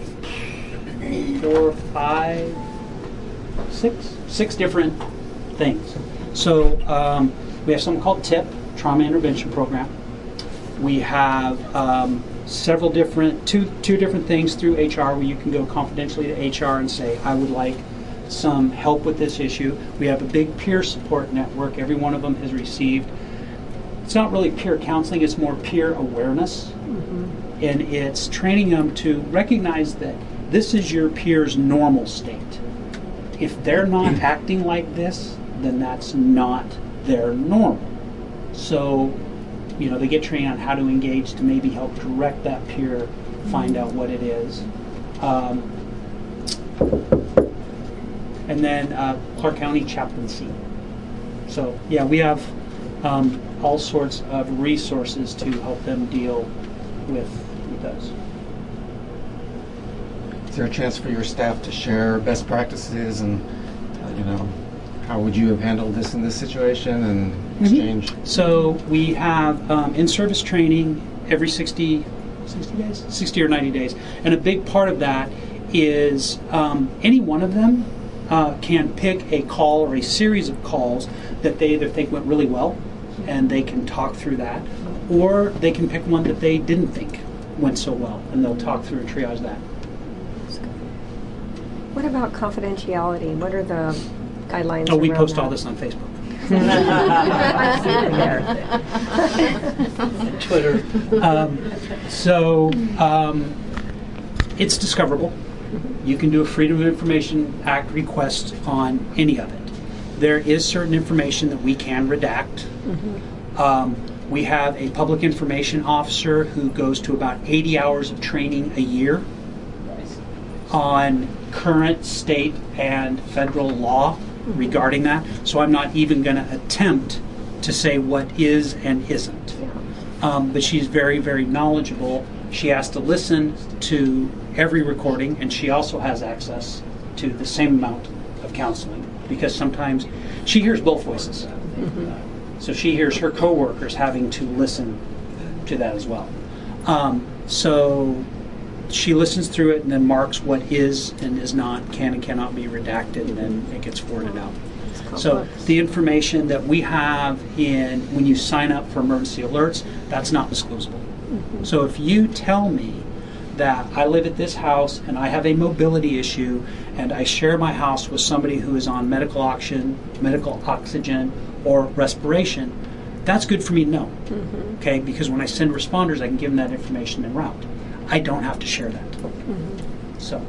four, five, six, six different things. So um, we have something called TIP, Trauma Intervention Program. We have um, several different, two, two different things through H R where you can go confidentially to H R and say, I would like some help with this issue. We have a big peer support network. Every one of them has received, it's not really peer counseling, it's more peer awareness. Mm-hmm. And it's training them to recognize that this is your peer's normal state. If they're not acting like this, then that's not their normal. So, you know, they get trained on how to engage to maybe help direct that peer, find out what it is. Um, and then uh, Clark County Chaplaincy. So, yeah, we have um, all sorts of resources to help them deal with, with those. Is there a chance for your staff to share best practices and, uh, you know, how would you have handled this in this situation and exchange? Mm-hmm. So we have um, in-service training every sixty, sixty days, sixty or ninety days, and a big part of that is um, any one of them uh, can pick a call or a series of calls that they either think went really well, and they can talk through that, or they can pick one that they didn't think went so well, and they'll talk through and triage that. What about confidentiality? What are the guidelines? Oh, we around post that? all this on Facebook. I've seen it there. Twitter. Um, so um, it's discoverable. You can do a Freedom of Information Act request on any of it. There is certain information that we can redact. Mm-hmm. Um, we have a public information officer who goes to about eighty hours of training a year on current state and federal law regarding that. So I'm not even going to attempt to say what is and isn't. Um, but she's very, very knowledgeable. She has to listen to every recording, and she also has access to the same amount of counseling because sometimes she hears both voices. Mm-hmm. So she hears her coworkers having to listen to that as well. Um, so she listens through it and then marks what is and is not, can and cannot be redacted, and then it gets forwarded out. So the information that we have in when you sign up for emergency alerts, that's not disclosable. Mm-hmm. So if you tell me that I live at this house and I have a mobility issue and I share my house with somebody who is on medical oxygen, medical oxygen or respiration, that's good for me to know. Mm-hmm. Okay, because when I send responders, I can give them that information en route. I don't have to share that. Mm-hmm. So.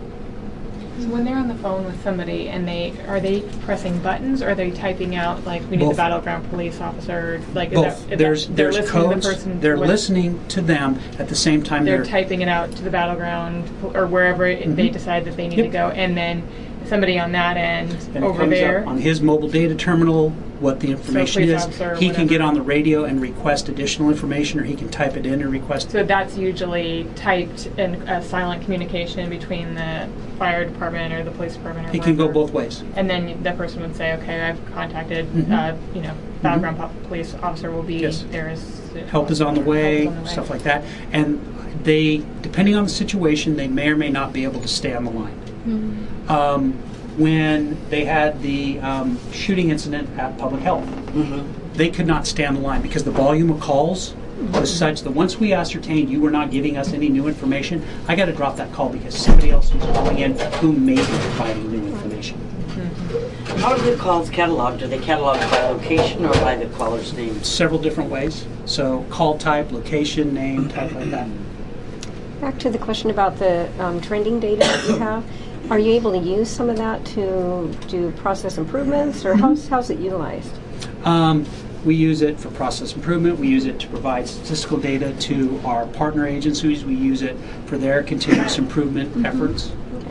So when they're on the phone with somebody and they are they pressing buttons or are they typing out like we need Both. the battleground police officer? Like is Both. that, is there's that, there's they're codes. To the person they're with, listening to them at the same time. They're, They're typing it out to the battleground or wherever mm-hmm. they decide that they need yep. to go, and then somebody on that end and over it comes there up on his mobile data terminal what the information so is. He can get on the radio and request additional information, or he can type it in and request. So that's usually typed in a silent communication between the fire department or the police department. Or It whatever. can go both ways. And then that person would say, "Okay, I've contacted, Mm-hmm. uh, you know, battleground mm-hmm. police officer will be yes. there is help is on the way, on the way, stuff like that." And they, depending on the situation, they may or may not be able to stay on the line. Mm-hmm. Um, when they had the um, shooting incident at Public Health, mm-hmm. they could not stay on the line because the volume of calls was such that once we ascertained you were not giving us any new information, I got to drop that call because somebody else was calling in who may be providing new information. Mm-hmm. How are the calls cataloged? Are they cataloged by location or by the caller's name? Several different ways. So call type, location, name, type like that. Back to the question about the um, trending data that you have. Are you able to use some of that to do process improvements, or how's, how's it utilized? Um, we use it for process improvement. We use it to provide statistical data to our partner agencies. We use it for their continuous improvement mm-hmm. efforts.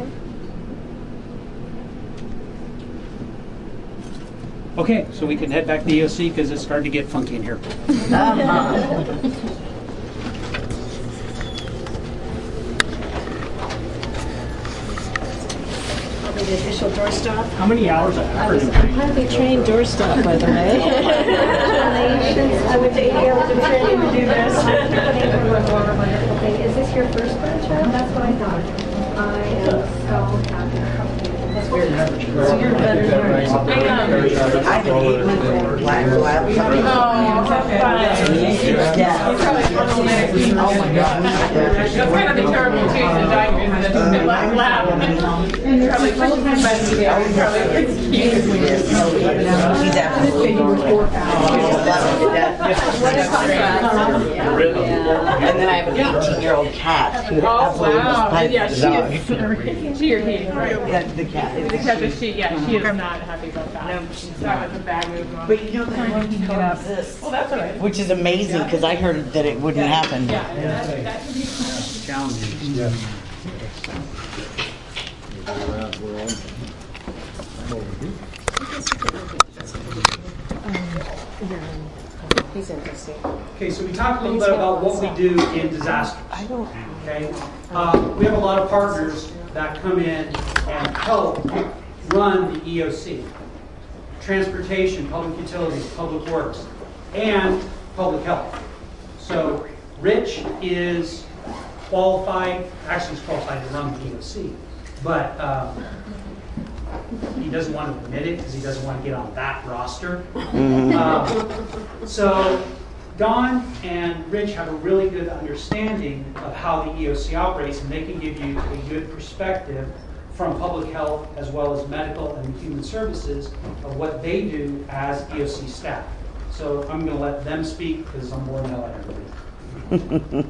Okay. Okay, so we can head back to the E O C because it's starting to get funky in here. the official doorstop. How many hours of I was, effort? I'm highly trained doorstop, by the way. Congratulations. I went to eight hours of training to do this. Is this your first grandchild? That's what I thought. I am so happy. That's very good. So you're better than I have an eight with black lab. Oh, how fun. Yeah. Oh my God. That's kind of the terrible change in diapers and it's a bit like lab. Probably full time investigator. Probably it's cute. He's absolutely adorable. And then I have an eighteen-year-old cat who Oh, absolutely wow. despises Yeah, the she dog. is. She or he? Yeah, the cat. The cat is she, yeah, she is not happy about that. No, she's That was a bad move. Mom. But you know that one can get up this. Well, that's all right. Which is amazing because I heard that it wouldn't happen. Yeah, that, that could be Challenging. Yeah. He's interesting. Okay, so we talked a little bit about what we do in disasters. Okay, uh, we have a lot of partners that come in and help run the E O C. Transportation, public utilities, public works, and public health. So Rich is qualified, actually he's qualified to run the E O C, but um, he doesn't want to admit it because he doesn't want to get on that roster. Uh, so Don and Rich have a really good understanding of how the E O C operates, and they can give you a good perspective from public health as well as medical and human services of what they do as E O C staff. So I'm going to let them speak because I'm more than everybody.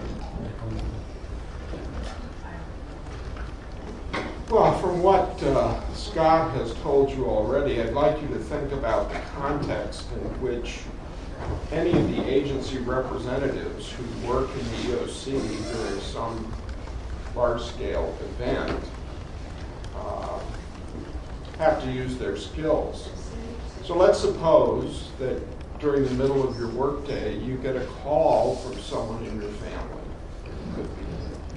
Well, from what uh, Scott has told you already, I'd like you to think about the context in which any of the agency representatives who work in the E O C during some large-scale event uh, have to use their skills. So let's suppose that during the middle of your workday, you get a call from someone in your family. It could be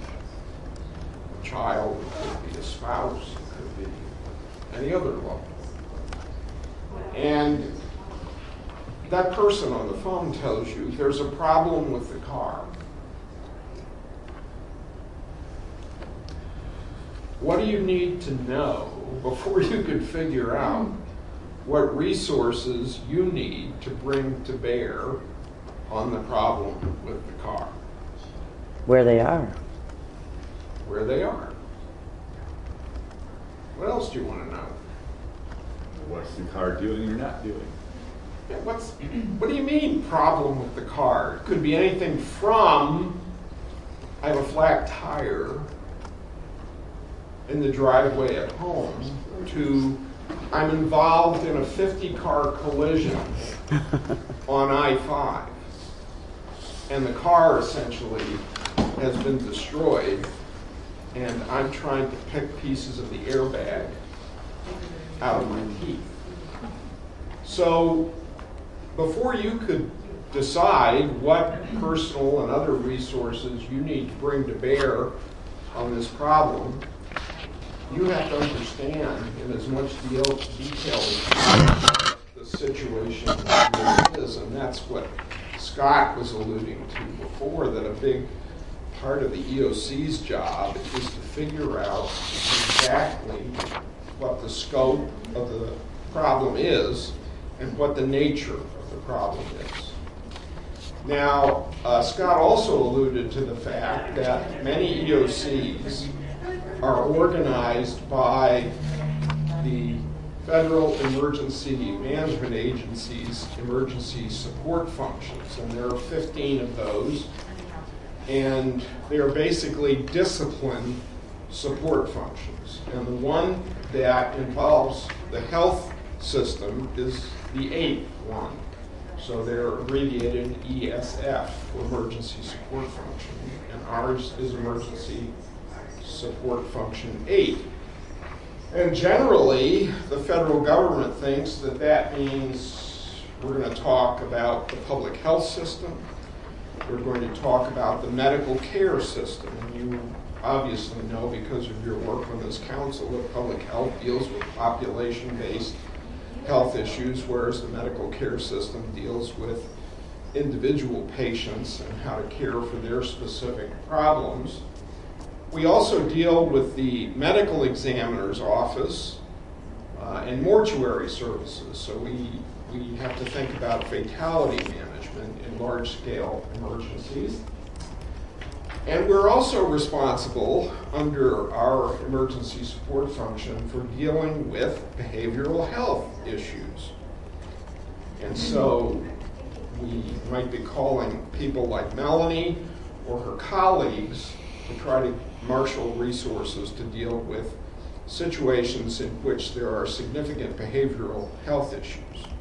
a child, it could be a spouse, it could be any other loved one. And that person on the phone tells you there's a problem with the car. What do you need to know before you can figure out what resources you need to bring to bear on the problem with the car? Where they are. Where they are. What else do you want to know? What's the car doing or not doing? Yeah, what's, what do you mean, problem with the car? It could be anything from, I have a flat tire in the driveway at home, to I'm involved in a fifty-car collision on I five. And the car essentially has been destroyed, and I'm trying to pick pieces of the airbag out of my teeth. So before you could decide what personal and other resources you need to bring to bear on this problem, you have to understand in as much deal, detail as the situation really is, and that's what Scott was alluding to before, that a big part of the E O C's job is to figure out exactly what the scope of the problem is and what the nature of the problem is. Now, uh, Scott also alluded to the fact that many E O Cs are organized by the Federal Emergency Management Agency's emergency support functions, and there are fifteen of those, and they are basically discipline support functions. And the one that involves the health system is the eighth one. So they're abbreviated E S F, Emergency Support Function, and ours is Emergency Support Function eight. And generally, the federal government thinks that that means we're going to talk about the public health system, we're going to talk about the medical care system. And you obviously know because of your work on this council that public health deals with population-based health issues, whereas the medical care system deals with individual patients and how to care for their specific problems. We also deal with the medical examiner's office uh, and mortuary services. So we, we have to think about fatality management in large-scale emergencies. And we're also responsible under our emergency support function for dealing with behavioral health issues. And so we might be calling people like Melanie or her colleagues to try to marshal resources to deal with situations in which there are significant behavioral health issues.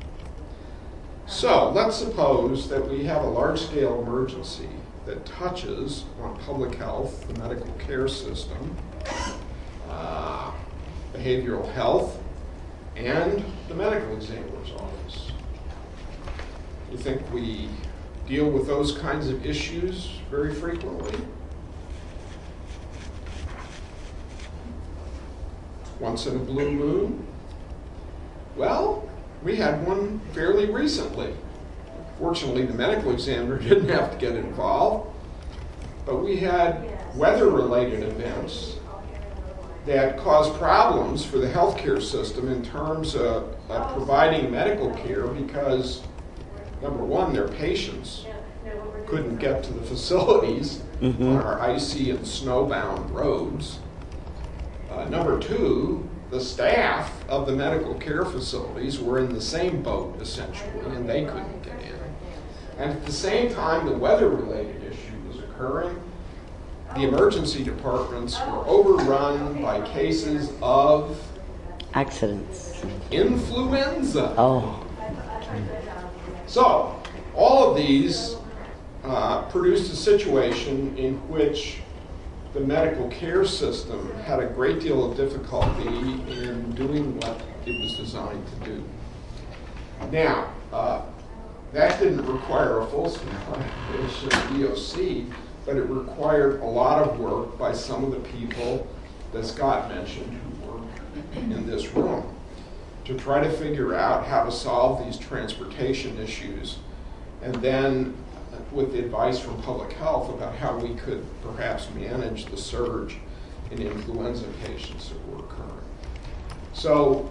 So let's suppose that we have a large-scale emergency that touches on public health, the medical care system, uh, behavioral health, and the medical examiner's office. You think we deal with those kinds of issues very frequently? Once in a blue moon? Well, we had one fairly recently. Fortunately, the medical examiner didn't have to get involved, but we had weather-related events that caused problems for the healthcare system in terms of, of providing medical care because, number one, their patients couldn't get to the facilities mm-hmm. on our icy and snowbound roads. Uh, number two, the staff of the medical care facilities were in the same boat, essentially, and they couldn't get in. And at the same time the weather-related issue was occurring, the emergency departments were overrun by cases of accidents. Influenza. Oh. So, all of these uh, produced a situation in which the medical care system had a great deal of difficulty in doing what it was designed to do. Now, uh, that didn't require a full-scale activation of D O C, but it required a lot of work by some of the people that Scott mentioned who work in this room to try to figure out how to solve these transportation issues, and then with the advice from public health about how we could perhaps manage the surge in influenza patients that were occurring. So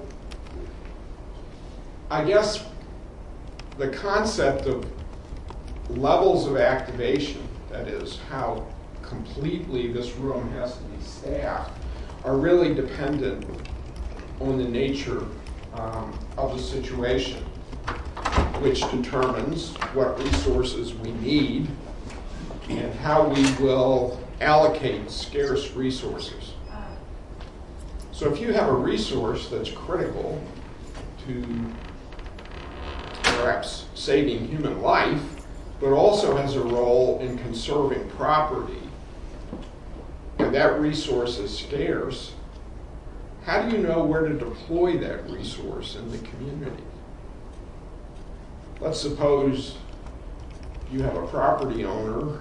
I guess the concept of levels of activation, that is, how completely this room has to be staffed, are really dependent on the nature um, of the situation, which determines what resources we need and how we will allocate scarce resources. So if you have a resource that's critical to perhaps saving human life, but also has a role in conserving property, and that resource is scarce, how do you know where to deploy that resource in the community? Let's suppose you have a property owner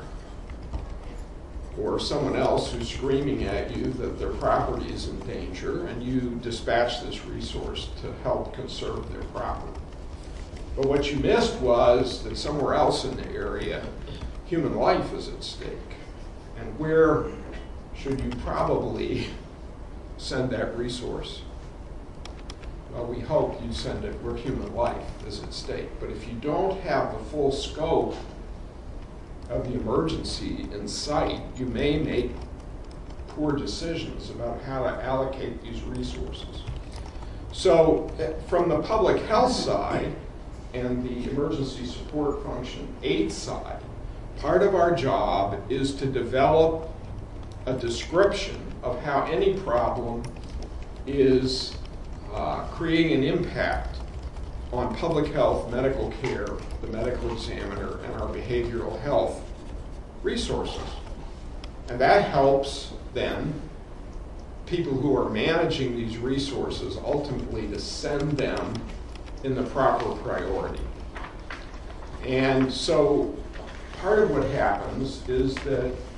or someone else who's screaming at you that their property is in danger, and you dispatch this resource to help conserve their property. But what you missed was that somewhere else in the area, human life is at stake. And where should you probably send that resource? Well, we hope you send it where human life is at stake. But if you don't have the full scope of the emergency in sight, you may make poor decisions about how to allocate these resources. So from the public health side and the emergency support function eight side, part of our job is to develop a description of how any problem is uh, creating an impact on public health, medical care, the medical examiner, and our behavioral health resources. And that helps then people who are managing these resources ultimately to send them in the proper priority. And so part of what happens is that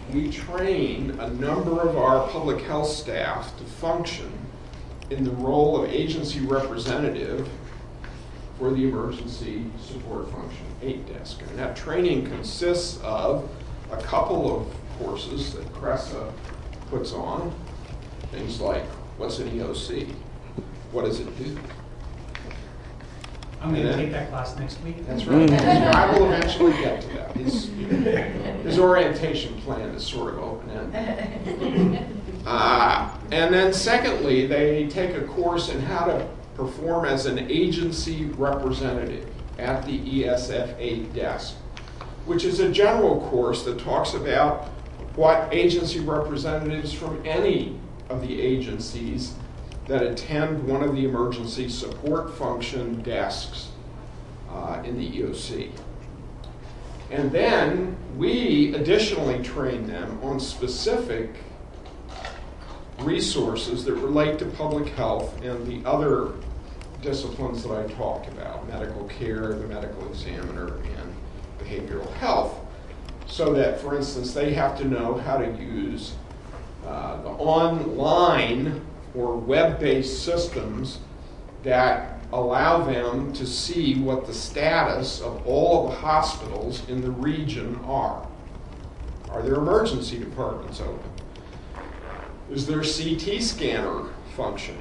we train a number of our public health staff to function in the role of agency representative for the emergency support function eight desk. And that training consists of a couple of courses that CRESA puts on, things like what's an E O C, what does it do? I'm going to And then- take that class next week. That's right. I will eventually get to that. His, his orientation plan is sort of open-ended. Uh, and then secondly, they take a course in how to perform as an agency representative at the E S F eight desk, which is a general course that talks about what agency representatives from any of the agencies that attend one of the emergency support function desks uh, in the E O C. And then we additionally train them on specific resources that relate to public health and the other disciplines that I talked about, medical care, the medical examiner, and behavioral health, so that, for instance, they have to know how to use uh, the online or web-based systems that allow them to see what the status of all of the hospitals in the region are. Are there emergency departments open? Is their C T scanner functioning?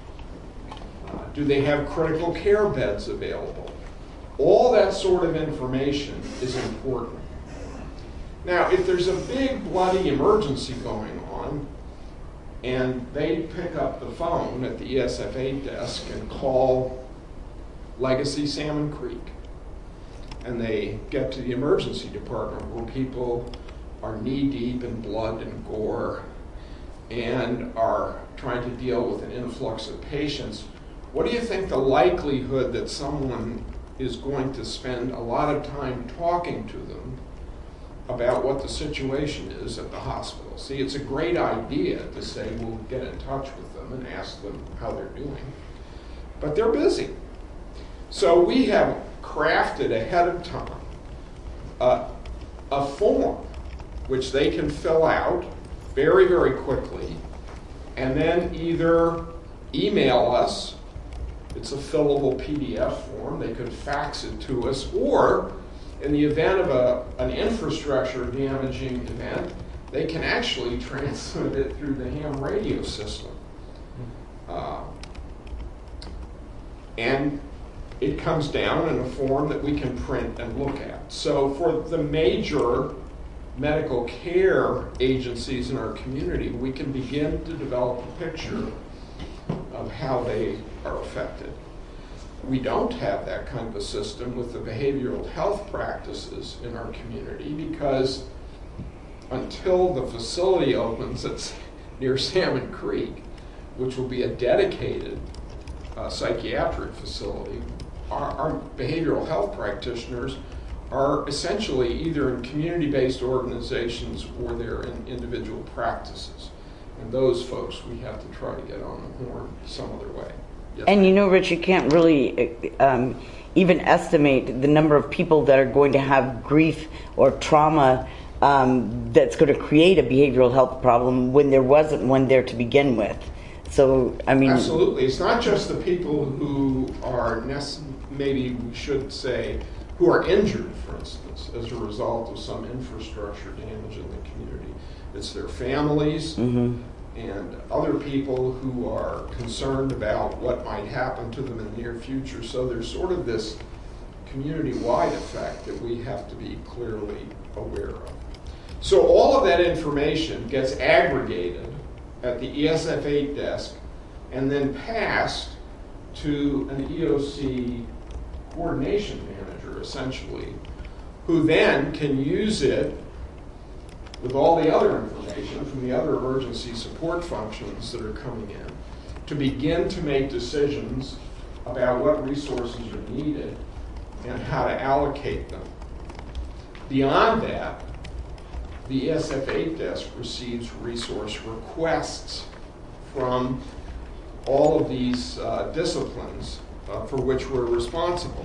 Uh, do they have critical care beds available? All that sort of information is important. Now, if there's a big bloody emergency going on, and they pick up the phone at the E S F eight desk and call Legacy Salmon Creek, and they get to the emergency department where people are knee-deep in blood and gore and are trying to deal with an influx of patients, what do you think the likelihood that someone is going to spend a lot of time talking to them about what the situation is at the hospital? See, it's a great idea to say we'll get in touch with them and ask them how they're doing, but they're busy. So we have crafted ahead of time uh, a form which they can fill out very, very quickly, and then either email us. It's a fillable P D F form. They could fax it to us, or in the event of a, an infrastructure damaging event, they can actually transmit it through the ham radio system. Uh, and it comes down in a form that we can print and look at. So for the major medical care agencies in our community, we can begin to develop a picture of how they are affected. We don't have that kind of a system with the behavioral health practices in our community, because until the facility opens at near Salmon Creek, which will be a dedicated uh, psychiatric facility, our, our behavioral health practitioners are essentially either in community-based organizations or they're in individual practices. And those folks we have to try to get on the horn some other way. Yes. And you know, Rich, you can't really um, even estimate the number of people that are going to have grief or trauma um, that's going to create a behavioral health problem when there wasn't one there to begin with. So, I mean... Absolutely. It's not just the people who are, nec- maybe we should say, who are injured, for instance, as a result of some infrastructure damage in the community. It's their families mm-hmm. and other people who are concerned about what might happen to them in the near future. So there's sort of this community-wide effect that we have to be clearly aware of. So all of that information gets aggregated at the E S F eight desk and then passed to an E O C coordination manager, essentially, who then can use it with all the other information from the other emergency support functions that are coming in to begin to make decisions about what resources are needed and how to allocate them. Beyond that, the E S F eight desk receives resource requests from all of these uh, disciplines uh, for which we're responsible.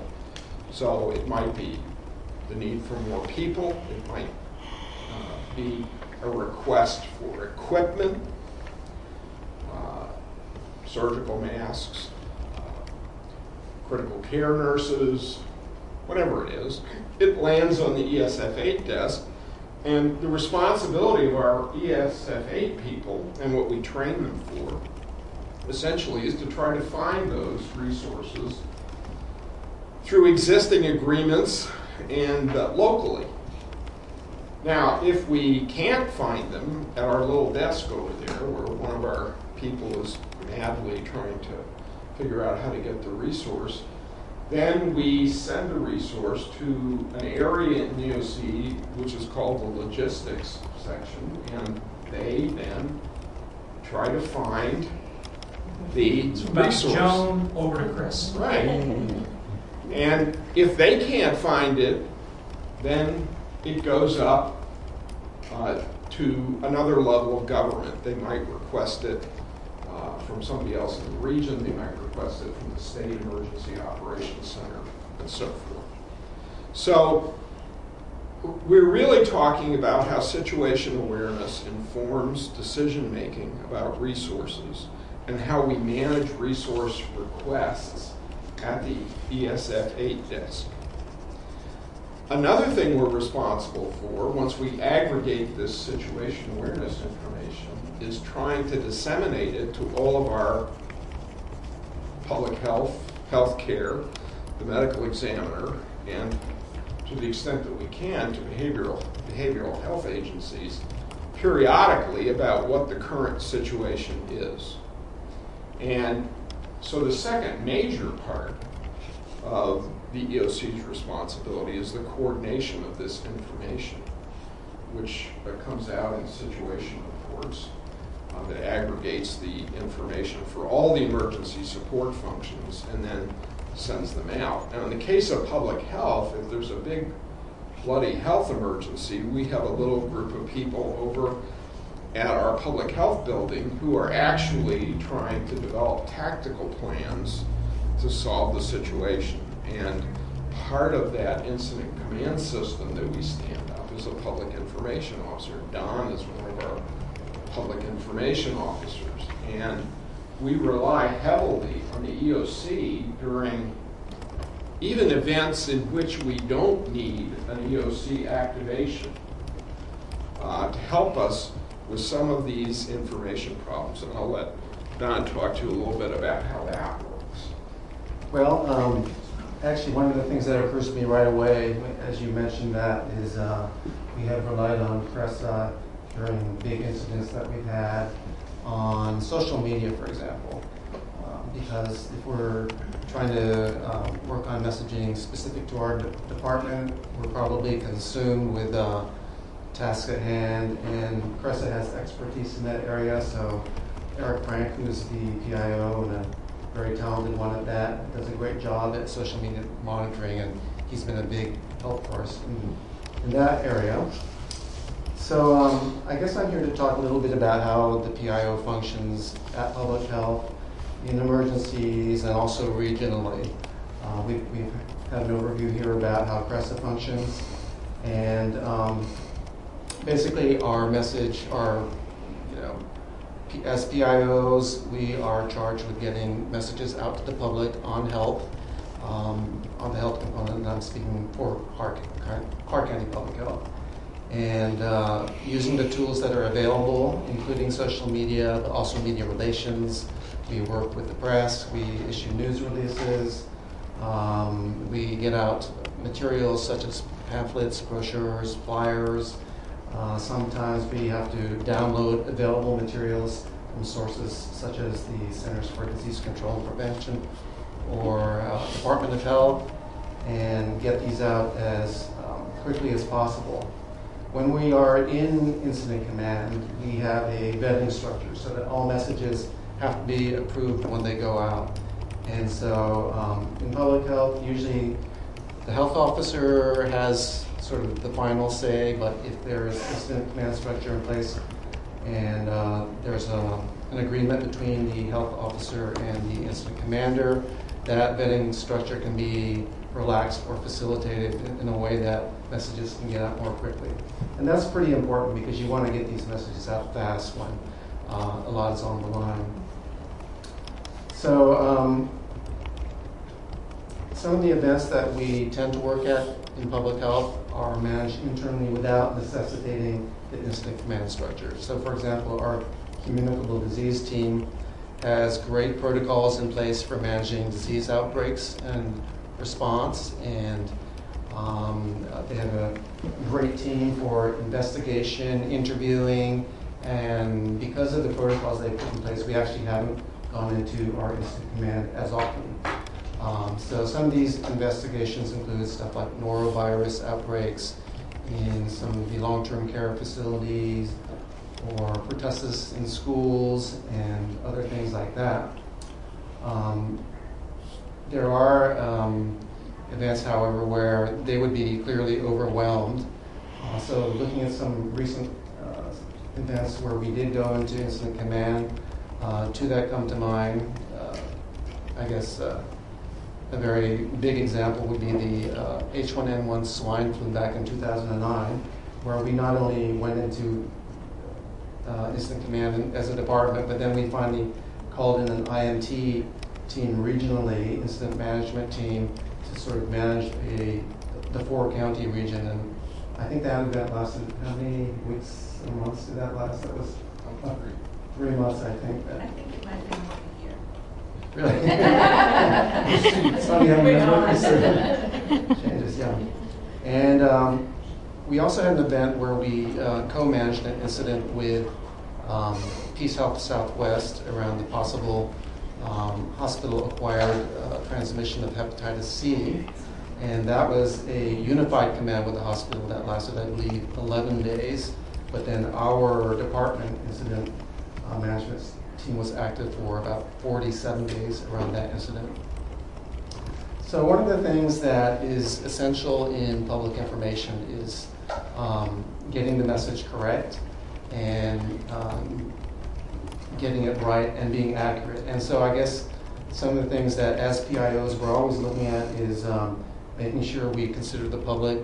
So it might be the need for more people, it might uh, be a request for equipment, uh, surgical masks, uh, critical care nurses, whatever it is, it lands on the E S F eight desk. And the responsibility of our E S F eight people and what we train them for essentially is to try to find those resources through existing agreements and uh, locally. Now, if we can't find them at our little desk over there, where one of our people is madly trying to figure out how to get the resource, then we send a resource to an area in the E O C which is called the logistics section, and they then try to find the About resource. Joan over to Chris. Right. And if they can't find it, then it goes up uh, to another level of government. They might request it uh, from somebody else in the region. They might request it from the State Emergency Operations Center, and so forth. So we're really talking about how situation awareness informs decision-making about resources and how we manage resource requests at the E S F eight desk. Another thing we're responsible for, once we aggregate this situation awareness information, is trying to disseminate it to all of our public health, health care, the medical examiner, and to the extent that we can, to behavioral, behavioral health agencies periodically about what the current situation is. And so the second major part of the E O C's responsibility is the coordination of this information, which uh, comes out in situation reports uh, that aggregates the information for all the emergency support functions and then sends them out. Now, in the case of public health, if there's a big bloody health emergency, we have a little group of people over at our public health building who are actually trying to develop tactical plans to solve the situation. And part of that incident command system that we stand up is a public information officer. Don is one of our public information officers. And we rely heavily on the E O C during even events in which we don't need an E O C activation uh, to help us with some of these information problems. And I'll let Don talk to you a little bit about how that works. Well, um, actually, one of the things that occurs to me right away, as you mentioned that, is uh, we have relied on CRESA during big incidents that we've had on social media, for example. Um, because if we're trying to um, work on messaging specific to our de department, we're probably consumed with uh, tasks at hand, and CRESA has expertise in that area. So Eric Frank, who's the P I O and a very talented one at that, does a great job at social media monitoring, and he's been a big help for us in, in that area. So um, I guess I'm here to talk a little bit about how the P I O functions at public health, in emergencies, and also regionally. Uh, we've, we've had an overview here about how CRESA functions, and um, basically our message, our, you know, as P I Os, we are charged with getting messages out to the public on health, um, on the health component, and I'm speaking for Clark, Clark County Public Health. And uh, using the tools that are available, including social media, but also media relations. We work with the press, we issue news releases, um, we get out materials such as pamphlets, brochures, flyers. Uh, sometimes we have to download available materials from sources such as the Centers for Disease Control and Prevention or uh, Department of Health, and get these out as um, quickly as possible. When we are in incident command, we have a vetting structure so that all messages have to be approved when they go out. And so um, in public health, usually the health officer has sort of the final say, but if there's incident command structure in place and uh, there's a, an agreement between the health officer and the incident commander, that vetting structure can be relaxed or facilitated in, in a way that messages can get out more quickly. And that's pretty important because you want to get these messages out fast when uh, a lot is on the line. So um, some of the events that we tend to work at in public health are managed internally without necessitating the incident command structure. So for example, our communicable disease team has great protocols in place for managing disease outbreaks and response, and um, they have a great team for investigation, interviewing, and because of the protocols they put in place, we actually haven't gone into our incident command as often. Um, so some of these investigations include stuff like norovirus outbreaks in some of the long-term care facilities, or pertussis in schools, and other things like that. Um, there are um, events, however, where they would be clearly overwhelmed. Uh, so looking at some recent uh, events where we did go into incident command, uh, two that come to mind, uh, I guess uh, a very big example would be the uh, H one N one swine flu back in two thousand nine, where we not only went into uh, incident command as a department, but then we finally called in an I M T team regionally, incident management team, to sort of manage a, the four county region. And I think that event lasted, how many weeks or months did that last? That was uh, three months, I think. I think it might have been more than a year. Really? It's funny how you remember. Changes, yeah. And um, we also had an event where we uh, co-managed an incident with um, Peace Health Southwest around the possible um, hospital-acquired uh, transmission of hepatitis C. And that was a unified command with the hospital that lasted, I believe, eleven days. But then our department incident uh, management team was active for about forty-seven days around that incident. So one of the things that is essential in public information is um, getting the message correct and um, getting it right and being accurate. And so I guess some of the things that as P I Os we're always looking at is um, making sure we consider the public,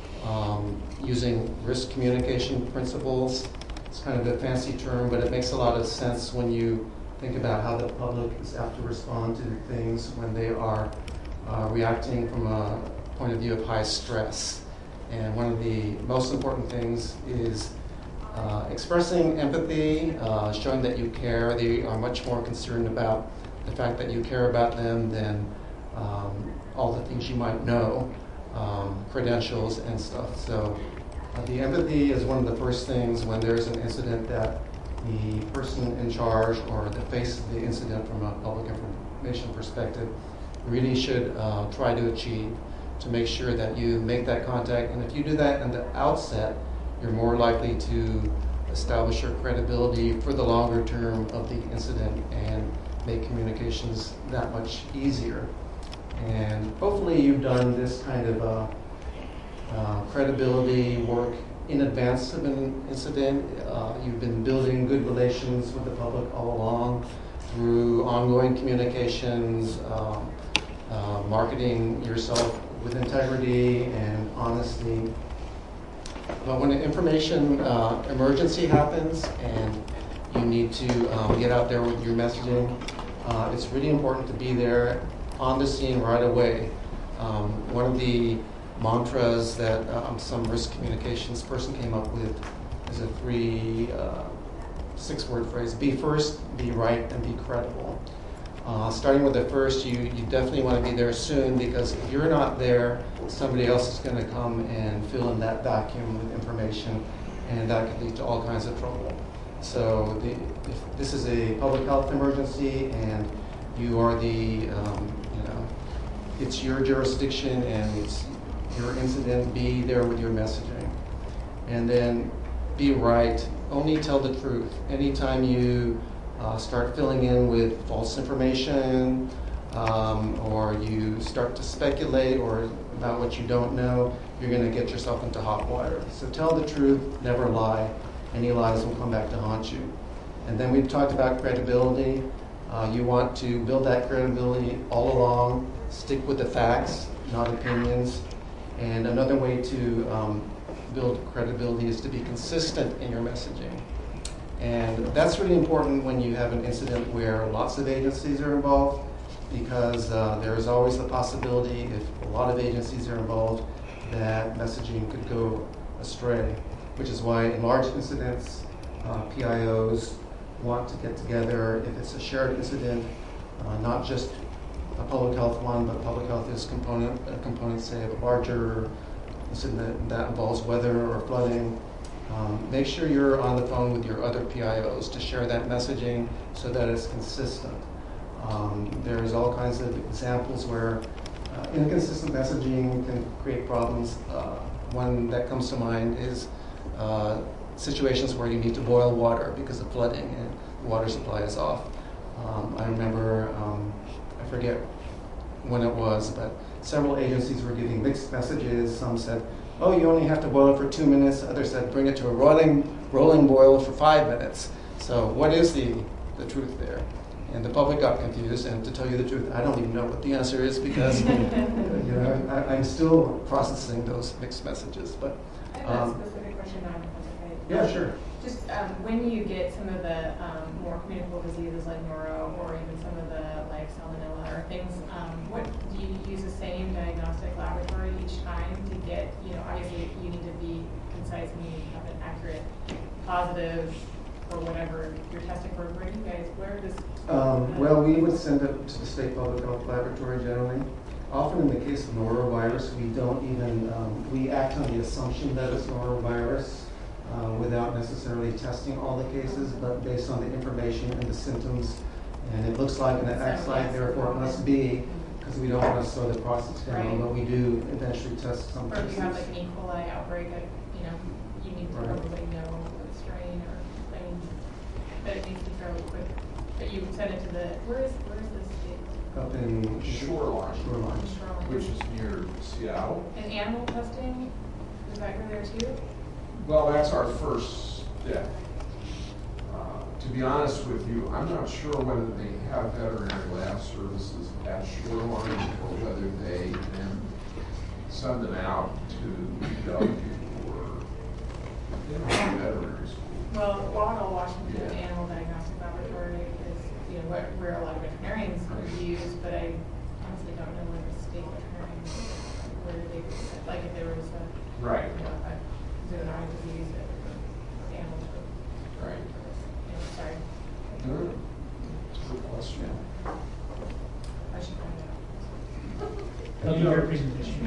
um, using risk communication principles. It's kind of a fancy term, but it makes a lot of sense when you think about how the public is apt to respond to things when they are uh, reacting from a point of view of high stress. And one of the most important things is uh, expressing empathy, uh, showing that you care. They are much more concerned about the fact that you care about them than um, all the things you might know, um, credentials and stuff. So uh, the empathy is one of the first things when there's an incident that the person in charge or the face of the incident from a public information perspective really should uh, try to achieve, to make sure that you make that contact. And if you do that in the outset, you're more likely to establish your credibility for the longer term of the incident and make communications that much easier. And hopefully you've done this kind of uh, uh, credibility work in advance of an incident. Uh, you've been building good relations with the public all along through ongoing communications, um, uh, marketing yourself with integrity and honesty. But when an information uh, emergency happens and you need to um, get out there with your messaging, uh, it's really important to be there on the scene right away. Um, one of the mantras that um, some risk communications person came up with is a three, uh, six-word phrase: be first, be right, and be credible. Uh, starting with the first, you, you definitely want to be there soon, because if you're not there, somebody else is going to come and fill in that vacuum with information, and that could lead to all kinds of trouble. So the, if this is a public health emergency and you are the, um, you know, it's your jurisdiction and it's your incident, be there with your messaging. And then be right, only tell the truth. Anytime you Uh, start filling in with false information, um, or you start to speculate or about what you don't know, you're going to get yourself into hot water. So tell the truth, never lie. Any lies will come back to haunt you. And then we've talked about credibility. Uh, you want to build that credibility all along. Stick with the facts. not opinions. And another way to um, build credibility is to be consistent in your messaging. And that's really important when you have an incident where lots of agencies are involved, because uh, there is always the possibility, if a lot of agencies are involved, that messaging could go astray, which is why in large incidents, uh, P I Os want to get together. If it's a shared incident, uh, not just a public health one, but public health is component, a component, say, of a larger incident that involves weather or flooding. Um, make sure you're on the phone with your other P I Os to share that messaging so that it's consistent. Um, there's all kinds of examples where uh, inconsistent messaging can create problems. Uh, one that comes to mind is uh, situations where you need to boil water because of flooding and the water supply is off. Um, I remember, um, I forget when it was, but several agencies were giving mixed messages. Some said, oh, you only have to boil it for two minutes. Others said, bring it to a rolling, rolling boil for five minutes. So what is the, the truth there? And the public got confused, and to tell you the truth, I don't even know what the answer is because you know, I, I'm still processing those mixed messages. But I have um, a specific question on it. Yeah, sure. Just um, when you get some of the um, more communicable diseases like noro, or even some of the like salmonella or things, um, what do you use the same diagnostic laboratory each time to get? You know, obviously you need to be concise and you need to have an accurate positive or whatever you're testing for. Where do you guys? Where does? Um, well, we would send it to the state public health laboratory generally. Often in the case of norovirus, we don't even um, we act on the assumption that it's norovirus. Uh, without necessarily testing all the cases, but based on the information and the symptoms. And it looks like and it acts like, therefore it must be, because we don't want to slow the process down, Right. but we do eventually test some Or cases. if you have like an E. coli outbreak, that, you know, you need to Right. probably know the strain or, I mean, but it needs to be fairly quick. But you send it to the, where is, where is this state? Up in Shoreline, Shoreline. Shoreline. which is near Seattle. And animal testing, does that go there too? Well, that's our first step. Uh, to be honest with you, I'm not sure whether they have veterinary lab services at Shoreline or whether they then send them out to Bellevue or you know, veterinary school. Well, Waddle, Washington Yeah. Animal Diagnostic Laboratory is, you know, what, where a lot of veterinarians use, but I honestly don't know where the state veterinarians, where they, like if there was a, Right. you know, a zoonotic disease that animals would, Right. you know, sorry, Good. Good question. I should find out. Thank you for your presentation.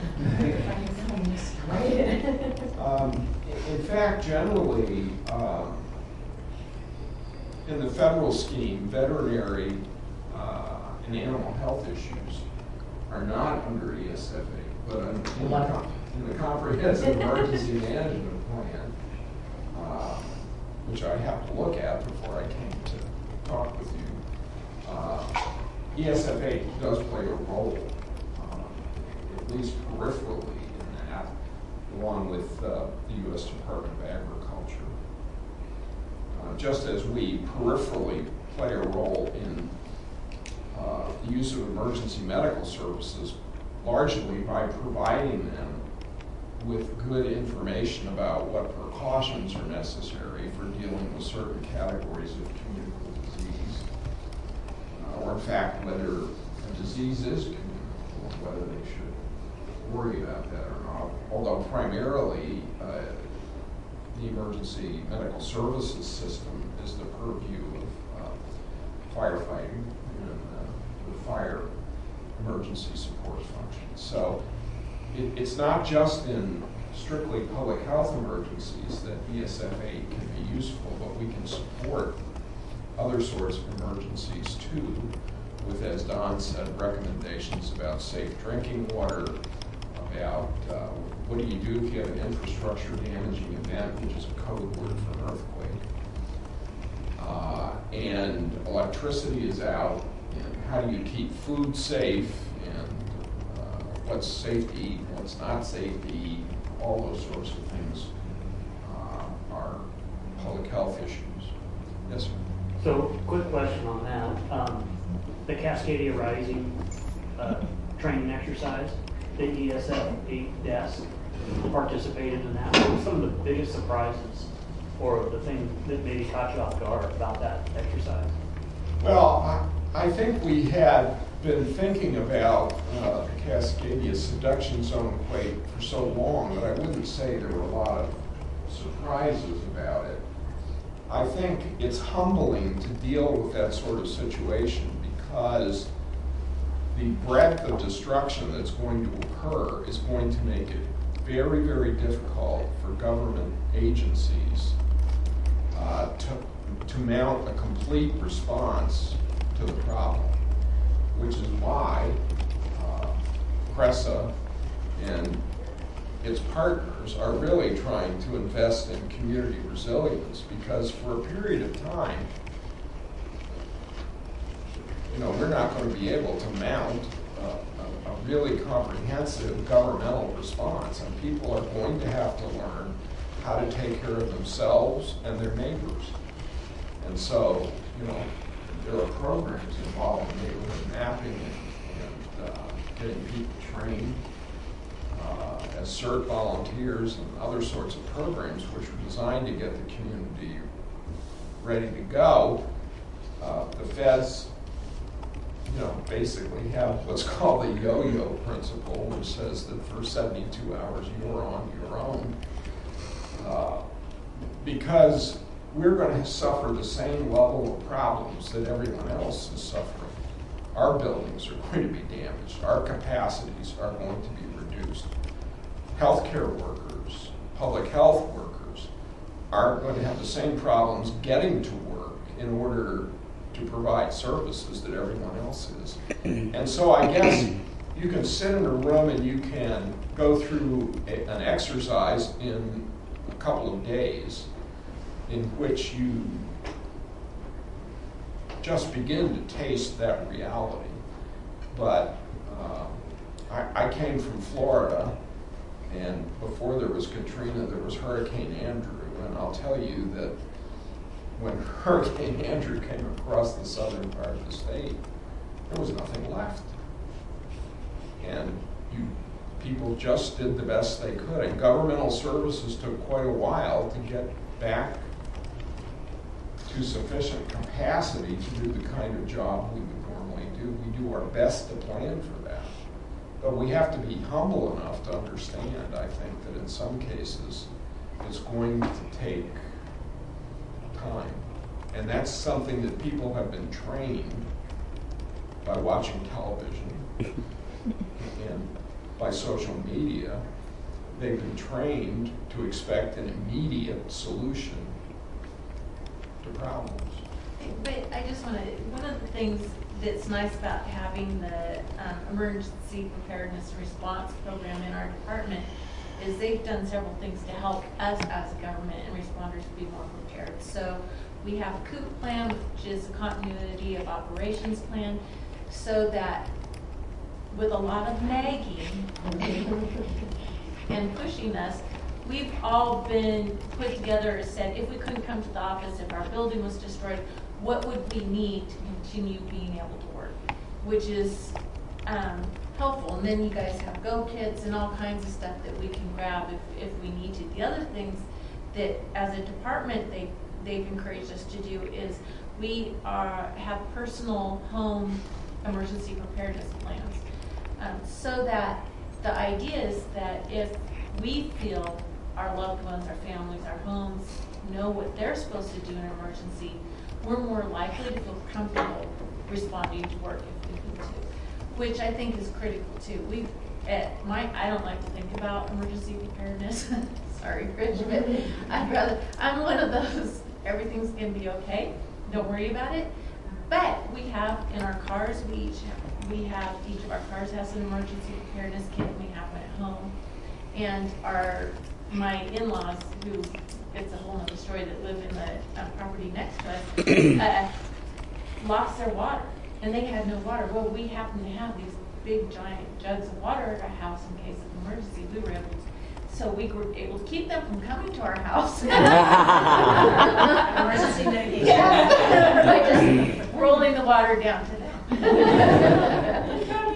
Um, in fact, generally, um, in the federal scheme, veterinary uh, and animal health issues are not under E S F A, but in, in, the, com- in the Comprehensive Emergency Management Plan, uh, which I have to look at before I came to talk with you, uh, E S F A does play a role, um, at least peripherally in that, along with uh, the U S Department of Agriculture. Uh, just as we peripherally play a role in uh, the use of emergency medical services, largely by providing them with good information about what precautions are necessary for dealing with certain categories of communicable disease, uh, or in fact whether a disease is communicable, whether they should worry about that or not. Although primarily uh, the emergency medical services system is the purview of uh, firefighting and uh, the fire emergency support functions. So it, it's not just in strictly public health emergencies that E S F A can be useful, but we can support other sorts of emergencies too, with, as Don said, recommendations about safe drinking water, about uh, what do you do if you have an infrastructure damaging event, which is a code word for an earthquake, uh, and electricity is out, and how do you keep food safe, and uh, what's safe to eat, and what's not safe to eat, all those sorts of things uh, are public health issues. Yes, sir. So, quick question on that. Um, the Cascadia Rising uh, training exercise. The E S F eight desk participated in that. What were some of the biggest surprises or the thing that maybe caught you off guard about that exercise? Well, I, I think we had been thinking about uh, the Cascadia Subduction Zone quake for so long that I wouldn't say there were a lot of surprises about it. I think it's humbling to deal with that sort of situation because the breadth of destruction that's going to occur is going to make it very, very difficult for government agencies uh, to, to mount a complete response to the problem, which is why uh, CRESA and its partners are really trying to invest in community resilience, because for a period of time, you know, we're not going to be able to mount a, a, a really comprehensive governmental response, and people are going to have to learn how to take care of themselves and their neighbors. And so, you know, there are programs involving neighborhood mapping and, and uh, getting people trained uh, as CERT volunteers and other sorts of programs which are designed to get the community ready to go. Uh, the feds, you know, basically have what's called the yo-yo principle, which says that for seventy-two hours you're on your own. Uh, because we're going to suffer the same level of problems that everyone else is suffering. Our buildings are going to be damaged. Our capacities are going to be reduced. Healthcare workers, public health workers are going to have the same problems getting to work in order to provide services that everyone else is. And so I guess you can sit in a room and you can go through a, an exercise in a couple of days in which you just begin to taste that reality. But uh, I, I came from Florida, and before there was Katrina, there was Hurricane Andrew, and I'll tell you that when Hurricane Andrew came across the southern part of the state, there was nothing left. And you, people just did the best they could, and governmental services took quite a while to get back to sufficient capacity to do the kind of job we would normally do. We do our best to plan for that. But we have to be humble enough to understand, I think, that in some cases it's going to take time. And that's something that people have been trained by watching television and by social media. They've been trained to expect an immediate solution to problems. But I just want to, one of the things that's nice about having the um, emergency preparedness response program in our department is they've done several things to help us as a government and responders be more prepared. So we have a COOP plan, which is a continuity of operations plan, so that with a lot of nagging and pushing us, we've all been put together and said, if we couldn't come to the office, if our building was destroyed, what would we need to continue being able to work? Which is um, helpful. And then you guys have go kits and all kinds of stuff that we can grab if, if we need to. The other things that as a department they, they've encouraged us to do is we are, have personal home emergency preparedness plans. Um, so that the idea is that if we feel our loved ones, our families, our homes know what they're supposed to do in an emergency, we're more likely to feel comfortable responding to work if we need to, which I think is critical too. We, at my, I don't like to think about emergency preparedness. Sorry, Rich, but I'd rather, I'm one of those, everything's gonna be okay, don't worry about it. But we have in our cars, we each have, we have, each of our cars has an emergency preparedness kit, and we have one at home. And our, my in-laws, who, it's a whole other story, that live in the uh, property next to us, uh, lost their water, and they had no water. Well, we happen to have these big giant jugs of water at our house in case of emergency. We were able to, so we were able to keep them from coming to our house. Emergency mitigation. Yeah. By just rolling the water down to them.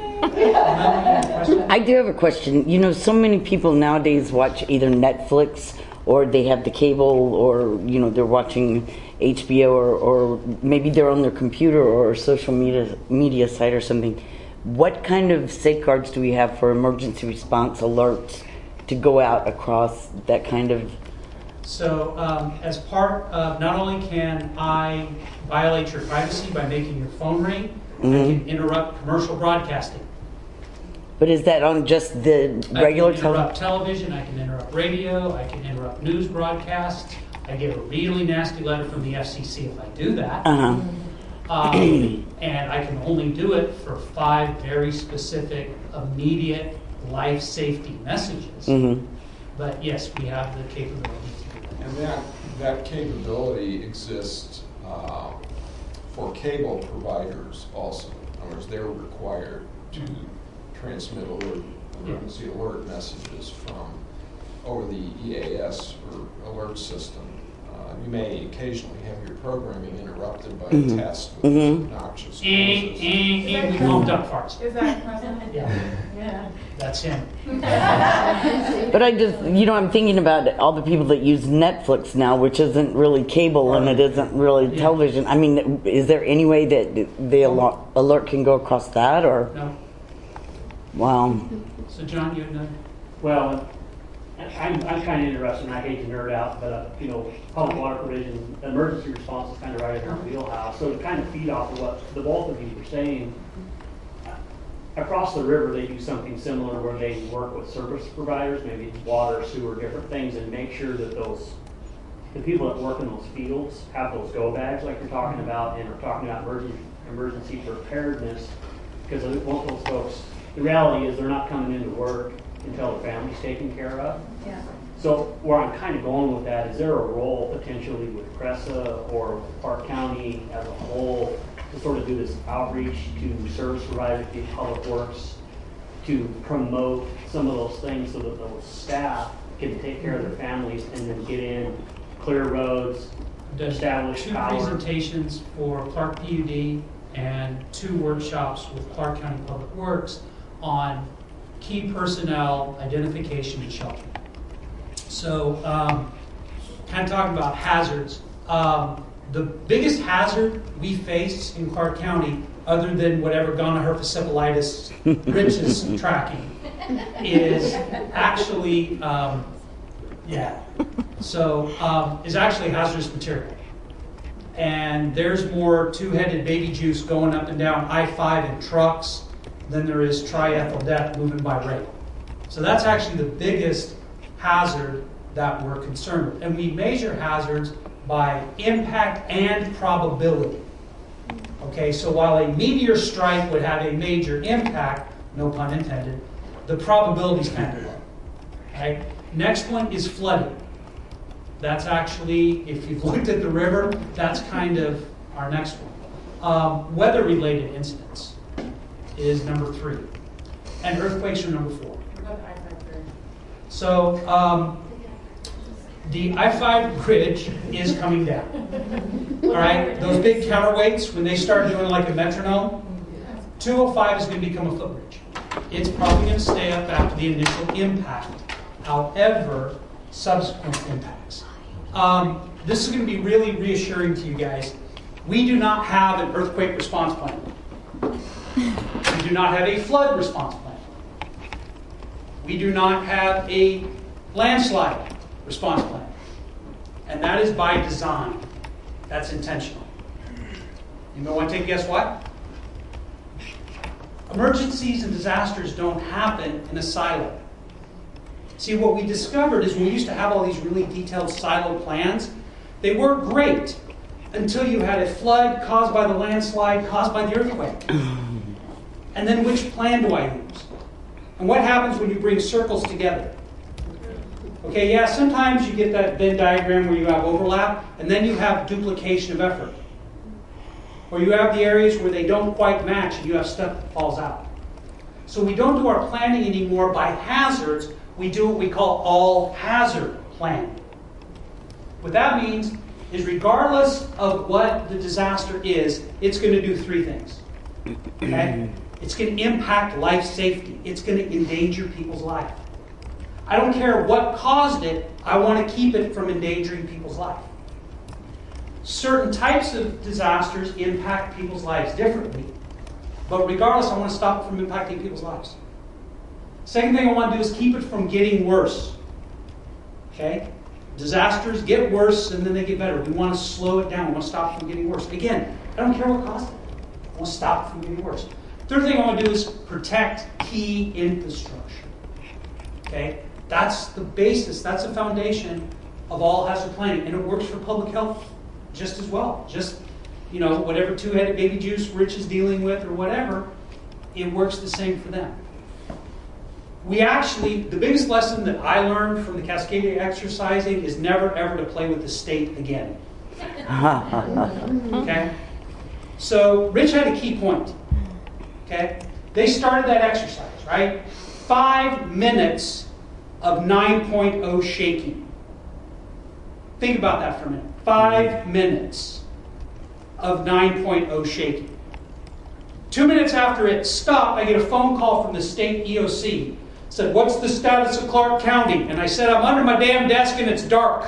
I do have a question. You know, so many people nowadays watch either Netflix or they have the cable, or you know, they're watching H B O, or, or maybe they're on their computer or a social media media site or something. What kind of safeguards do we have for emergency response alerts to go out across that kind of? So um, as part of, not only can I violate your privacy by making your phone ring, mm-hmm. I can interrupt commercial broadcasting. But is that on just the regular I can interrupt television, I can interrupt radio, I can interrupt news broadcasts. I get a really nasty letter from the F C C if I do that. Uh-huh. Um, and I can only do it for five very specific, immediate life safety messages. Mm-hmm. But yes, we have the capability to do that. And that, that capability exists uh, for cable providers also. In other words, they're required to transmit alert, emergency yeah. alert messages from over the E A S or alert system. Uh, you may occasionally have your programming interrupted by mm-hmm. a test with mm-hmm. obnoxious E, E, E, we pumped up farts. Is that present? Yeah. Yeah. That's him. But I just, you know, I'm thinking about all the people that use Netflix now, which isn't really cable and it isn't really yeah. television. I mean, is there any way that the alert, alert can go across that, or? No. Wow. So John, you know? Well, I'm, I'm kind of interested, and I hate to nerd out, but uh, you know, public water provision, emergency response is kind of right in our wheelhouse. So to kind of feed off of what the both of you were saying, across the river they do something similar where they work with service providers, maybe water, sewer, different things, and make sure that those the people that work in those fields have those go bags like you're talking about, and are talking about emergency emergency preparedness, because most of those folks, the reality is they're not coming into work until the family's taken care of. Yeah. So where I'm kind of going with that, is there a role potentially with Cressa or with Clark County as a whole to sort of do this outreach to service providers, to public works, to promote some of those things so that those staff can take care of their families and then get in, clear roads, establish two power? presentations for Clark P U D and two workshops with Clark County Public Works on key personnel identification and shelter. So, um, kind of talking about hazards. Um, the biggest hazard we face in Clark County, other than whatever gonorrhea Rich is tracking, is actually, um, yeah, so um, is actually hazardous material. And there's more two-headed baby juice going up and down I five in trucks than there is triethyl death moving by rail. So that's actually the biggest hazard that we're concerned with. And we measure hazards by impact and probability. Okay, so while a meteor strike would have a major impact, no pun intended, the probability is kind of low. Right? Next one is flooding. That's actually, if you've looked at the river, that's kind of our next one. Um, weather-related incidents is number three. And earthquakes are number four. So um, the I five bridge is coming down. All right, those big counterweights, when they start doing like a metronome, two oh five is going to become a footbridge. It's probably going to stay up after the initial impact. However, subsequent impacts. Um, this is going to be really reassuring to you guys. We do not have an earthquake response plan. We do not have a flood response plan. We do not have a landslide response plan. And that is by design. That's intentional. You may want to take a guess what? Emergencies and disasters don't happen in a silo. See, what we discovered is when we used to have all these really detailed silo plans, they worked great until you had a flood caused by the landslide, caused by the earthquake. And then which plan do I use? And what happens when you bring circles together? Okay, yeah, sometimes you get that Venn diagram where you have overlap, and then you have duplication of effort. Or you have the areas where they don't quite match, and you have stuff that falls out. So we don't do our planning anymore by hazards. We do what we call all-hazard planning. What that means is regardless of what the disaster is, it's going to do three things. Okay? It's going to impact life safety. It's going to endanger people's life. I don't care what caused it, I want to keep it from endangering people's life. Certain types of disasters impact people's lives differently, but regardless, I want to stop it from impacting people's lives. Second thing I want to do is keep it from getting worse. Okay? Disasters get worse and then they get better. We want to slow it down. We want to stop it from getting worse. Again, I don't care what caused it. I want to stop it from getting worse. Third thing I want to do is protect key infrastructure. Okay? That's the basis, that's the foundation of all hazard planning, and it works for public health just as well. Just, you know, whatever two-headed baby juice Rich is dealing with or whatever, it works the same for them. We actually, the biggest lesson that I learned from the Cascadia exercising is never ever to play with the state again. Okay? So Rich had a key point. Okay? They started that exercise, right? Five minutes of nine point oh shaking. Think about that for a minute. Five minutes of nine point oh shaking. Two minutes after it stopped, I get a phone call from the state E O C. Said, what's the status of Clark County? And I said, I'm under my damn desk and it's dark.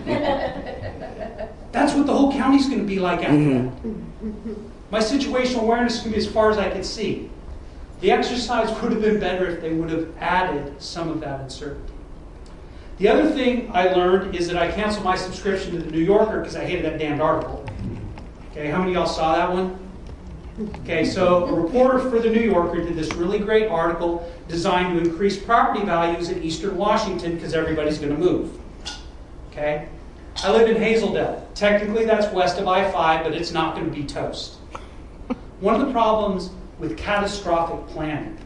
That's what the whole county's going to be like after that. My situational awareness is going to be as far as I can see. The exercise would have been better if they would have added some of that uncertainty. The other thing I learned is that I canceled my subscription to the New Yorker because I hated that damned article. Okay, how many of y'all saw that one? Okay, so a reporter for the New Yorker did this really great article designed to increase property values in eastern Washington because everybody's going to move. Okay? I live in Hazeldale. Technically that's west of I five, but it's not going to be toast. One of the problems with catastrophic planning,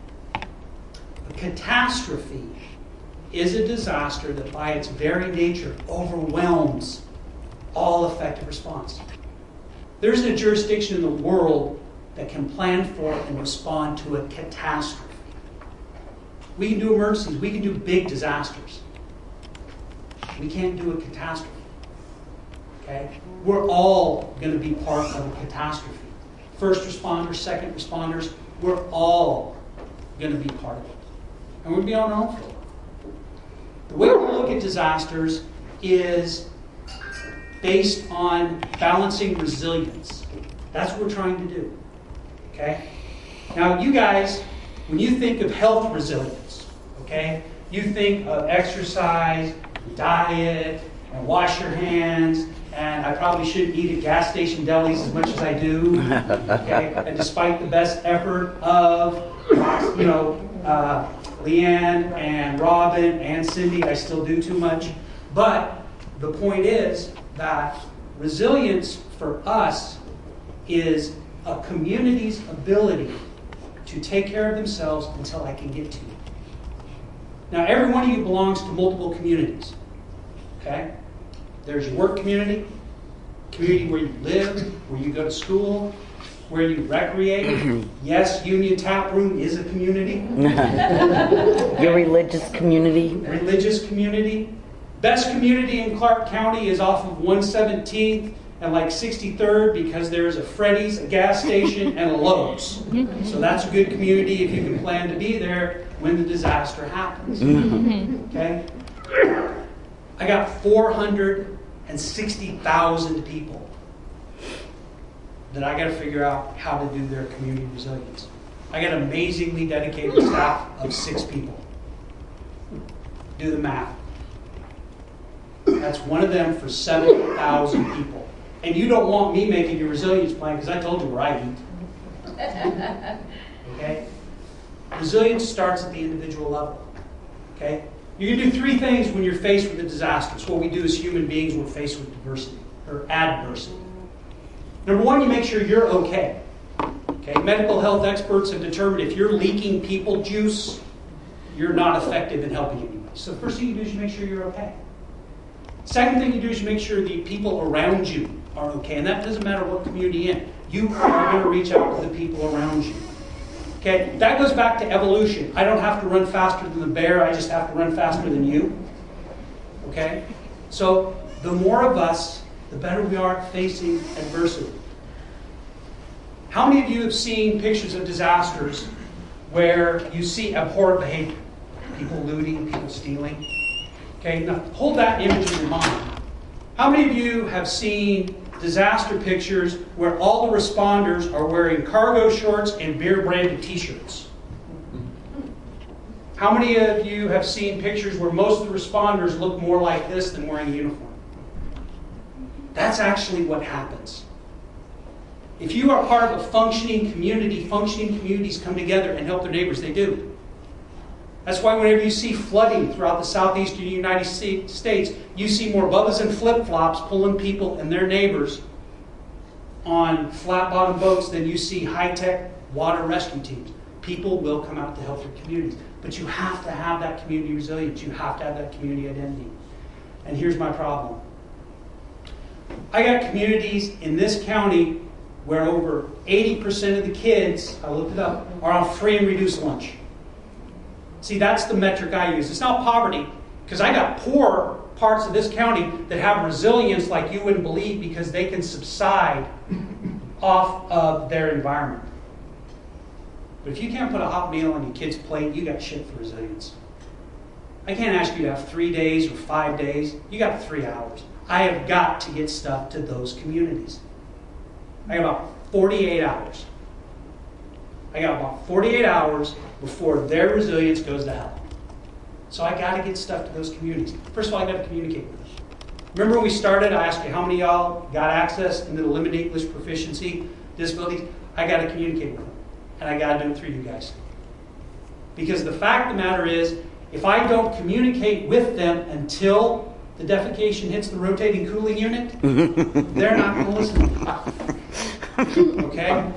a catastrophe is a disaster that by its very nature overwhelms all effective response. There isn't a jurisdiction in the world that can plan for and respond to a catastrophe. We can do emergencies. We can do big disasters. We can't do a catastrophe. Okay? We're all going to be part of a catastrophe. First responders, second responders, we're all going to be part of it. And we'll be on our own for a while. The way we look at disasters is based on balancing resilience. That's what we're trying to do. Okay? Now, you guys, when you think of health resilience, okay, you think of exercise, diet, and wash your hands, and I probably shouldn't eat at gas station delis as much as I do. Okay? And despite the best effort of, you know, uh, Leanne and Robin and Cindy, I still do too much. But the point is that resilience for us is a community's ability to take care of themselves until I can get to you. Now, every one of you belongs to multiple communities. Okay? There's your work community, community where you live, where you go to school, where you recreate. Yes, Union Tap Room is a community. Your religious community. Religious community. Best community in Clark County is off of one seventeenth and like sixty-third because there's a Freddy's, a gas station, and a Lowe's. So that's a good community if you can plan to be there when the disaster happens. Okay? I got four hundred sixty thousand people that I got to figure out how to do their community resilience. I got an amazingly dedicated staff of six people. Do the math. That's one of them for seven thousand people. And you don't want me making your resilience plan because I told you where I eat. Okay? Resilience starts at the individual level. Okay? You can do three things when you're faced with a disaster. It's what we do as human beings when we're faced with diversity or adversity. Number one, you make sure you're okay. Okay? Medical health experts have determined if you're leaking people juice, you're not effective in helping anyone. So the first thing you do is you make sure you're okay. Second thing you do is you make sure the people around you are okay. And that doesn't matter what community you're in. You are going to reach out to the people around you. Okay, that goes back to evolution. I don't have to run faster than the bear, I just have to run faster than you. Okay? So the more of us, the better we are at facing adversity. How many of you have seen pictures of disasters where you see abhorrent behavior? People looting, people stealing. Okay, now hold that image in your mind. How many of you have seen disaster pictures where all the responders are wearing cargo shorts and beer branded t-shirts? How many of you have seen pictures where most of the responders look more like this than wearing a uniform? That's actually what happens. If you are part of a functioning community, functioning communities come together and help their neighbors. They do. That's why whenever you see flooding throughout the southeastern United States, you see more Bubbas and flip-flops pulling people and their neighbors on flat-bottom boats than you see high-tech water rescue teams. People will come out to help their communities. But you have to have that community resilience. You have to have that community identity. And here's my problem. I got communities in this county where over eighty percent of the kids, I looked it up, are on free and reduced lunch. See, that's the metric I use. It's not poverty, because I got poor parts of this county that have resilience like you wouldn't believe because they can subside off of their environment. But if you can't put a hot meal on your kid's plate, you got shit for resilience. I can't ask you to have three days or five days. You got three hours. I have got to get stuff to those communities. I got about forty-eight hours. I got about forty-eight hours before their resilience goes to hell. So I got to get stuff to those communities. First of all, I got to communicate with them. Remember when we started, I asked you how many of y'all got access into the limited English proficiency disabilities? I got to communicate with them. And I got to do it through you guys. Because the fact of the matter is, if I don't communicate with them until the defecation hits the rotating cooling unit, they're not going to listen. Okay?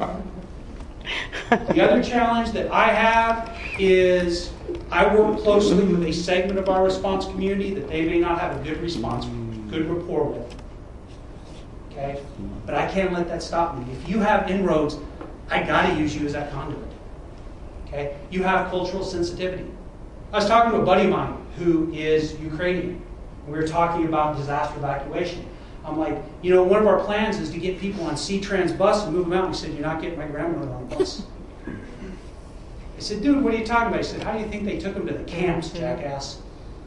The other challenge that I have is I work closely with a segment of our response community that they may not have a good response, good rapport with. Okay? But I can't let that stop me. If you have inroads, I got to use you as that conduit. Okay? You have cultural sensitivity. I was talking to a buddy of mine who is Ukrainian. We were talking about disaster evacuation. I'm like, you know, one of our plans is to get people on C-Trans bus and move them out. He said, you're not getting my grandmother on the bus. I said, dude, what are you talking about? He said, how do you think they took them to the camps, jackass?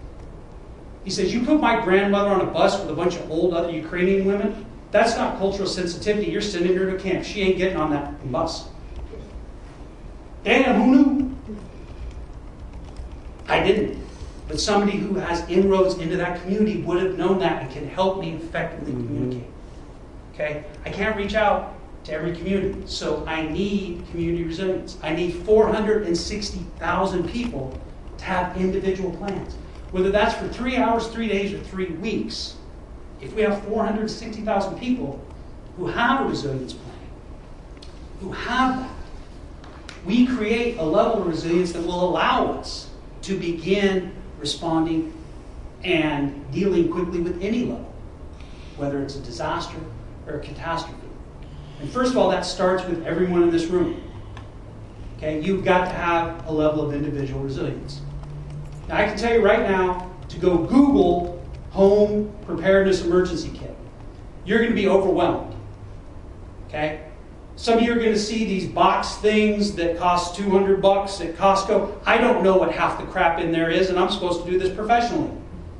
He says, you put my grandmother on a bus with a bunch of old other Ukrainian women? That's not cultural sensitivity. You're sending her to a camp. She ain't getting on that bus. Damn, who knew? I didn't. But somebody who has inroads into that community would have known that and can help me effectively mm-hmm. communicate. Okay? I can't reach out to every community. So I need community resilience. I need four hundred sixty thousand people to have individual plans. Whether that's for three hours, three days, or three weeks. If we have four hundred sixty thousand people who have a resilience plan, who have that, we create a level of resilience that will allow us to begin responding and dealing quickly with any level, whether it's a disaster or a catastrophe. And first of all, that starts with everyone in this room. Okay, you've got to have a level of individual resilience. Now, I can tell you right now, to go Google home preparedness emergency kit, you're going to be overwhelmed. Okay? Some of you are going to see these box things that cost two hundred bucks at Costco. I don't know what half the crap in there is, and I'm supposed to do this professionally.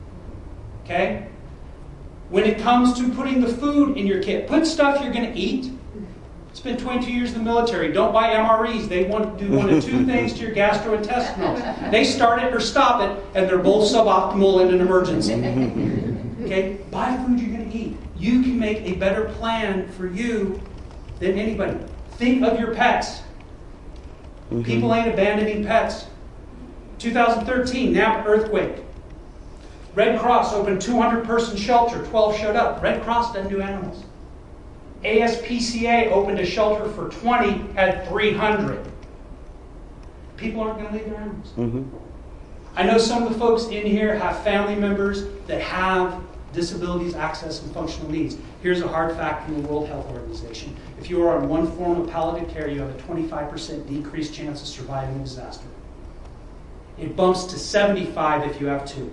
Okay? When it comes to putting the food in your kit, put stuff you're going to eat. Spend twenty-two years in the military. Don't buy M R Es. They want to do one of two things to your gastrointestinals. They start it or stop it, and they're both suboptimal in an emergency. Okay? Buy food you're going to eat. You can make a better plan for you than anybody. Think of your pets. Mm-hmm. People ain't abandoning pets. two thousand thirteen, Napa earthquake. Red Cross opened two hundred person shelter, twelve showed up. Red Cross doesn't do animals. A S P C A opened a shelter for twenty, had three hundred. People aren't going to leave their animals. Mm-hmm. I know some of the folks in here have family members that have disabilities, access, and functional needs. Here's a hard fact from the World Health Organization. If you are on one form of palliative care, you have a twenty-five percent decreased chance of surviving a disaster. It bumps to seventy-five if you have two.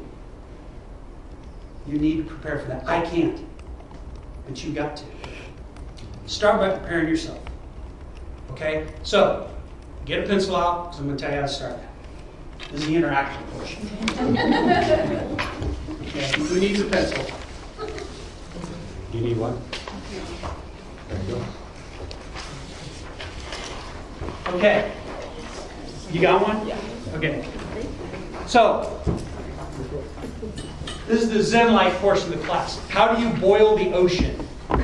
You need to prepare for that. I can't, but you got to. Start by preparing yourself. Okay, so get a pencil out, because I'm going to tell you how to start that. This is the interactive portion. Okay, who needs a pencil? You need one? There you go. Okay. You got one? Yeah. Okay. So, this is the Zen-like portion of the class. How do you boil the ocean?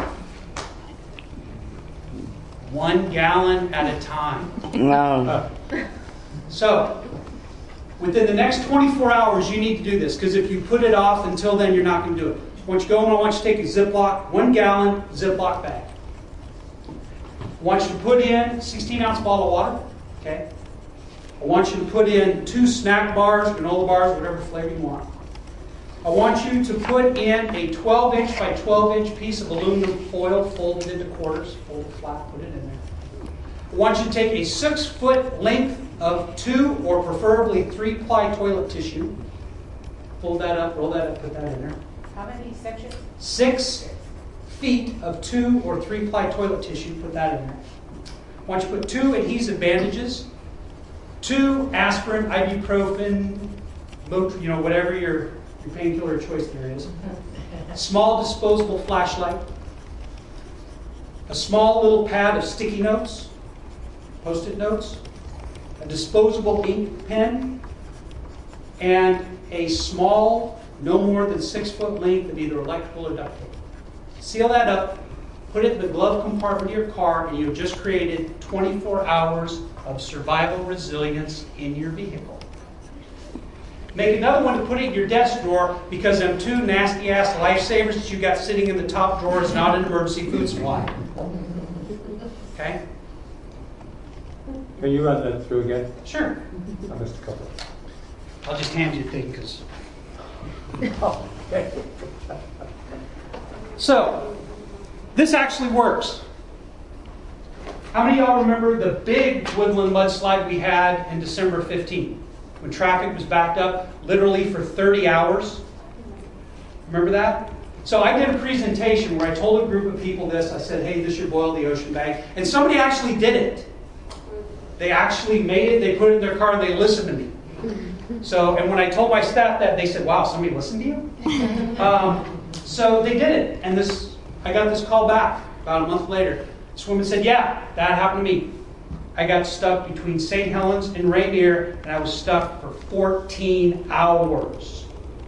One gallon at a time. No. Uh, so, within the next twenty-four hours, you need to do this, because if you put it off until then, you're not going to do it. Once you go home, I want you to take a Ziploc, one gallon Ziploc bag. I want you to put in a sixteen ounce bottle of water. Okay. I want you to put in two snack bars, granola bars, whatever flavor you want. I want you to put in a twelve inch by twelve inch piece of aluminum foil folded into quarters, fold it flat, put it in there. I want you to take a six foot length of two or preferably three ply toilet tissue. Fold that up, roll that up, put that in there. How many sections? Six feet of two or three ply toilet tissue, put that in there. I want you to put two adhesive bandages, two aspirin, ibuprofen, you know, whatever your, your painkiller choice there is. A small disposable flashlight, a small little pad of sticky notes, post-it notes, a disposable ink pen, and a small, no more than six foot length of either electrical or duct tape. Seal that up, put it in the glove compartment of your car, and you've just created twenty-four hours of survival resilience in your vehicle. Make another one to put it in your desk drawer, because them two nasty ass lifesavers that you got sitting in the top drawer is not an emergency food supply. Okay? Can you run that through again? Sure. I missed a couple. I'll just hand you the thing, because... Okay. So, this actually works. How many of y'all remember the big Woodland mudslide we had in December fifteenth? When traffic was backed up literally for thirty hours? Remember that? So I did a presentation where I told a group of people this. I said, hey, this should boil the ocean bag. And somebody actually did it. They actually made it, they put it in their car, and they listened to me. So, and when I told my staff that, they said, wow, somebody listened to you? um, so they did it. And this, I got this call back about a month later. This woman said, yeah, that happened to me. I got stuck between Saint Helens and Rainier, and I was stuck for fourteen hours.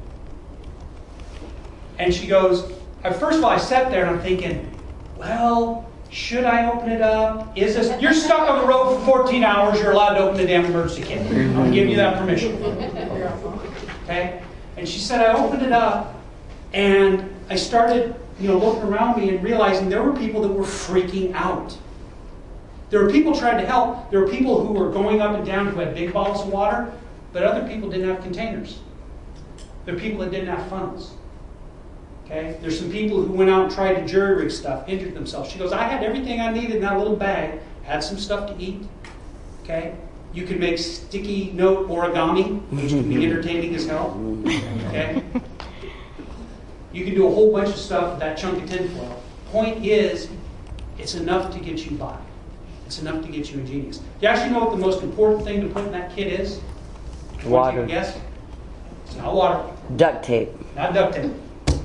And she goes, first of all, I sat there and I'm thinking, well, should I open it up? Is this, you're stuck on the road for fourteen hours, you're allowed to open the damn emergency kit. I'm going to give you that permission. Okay? And she said, I opened it up, and I started, you know, looking around me and realizing there were people that were freaking out. There were people trying to help. There were people who were going up and down who had big bottles of water, but other people didn't have containers. There were people that didn't have funnels. Okay? There's some people who went out and tried to jury rig stuff, injured themselves. She goes, I had everything I needed in that little bag, had some stuff to eat. Okay? You can make sticky note origami, which can be entertaining as hell. Okay? You can do a whole bunch of stuff with that chunk of tinfoil. Point is, it's enough to get you by. It's enough to get you ingenious. Do you actually know what the most important thing to put in that kit is? Water. Yes? It's not water. Duct tape. Not duct tape.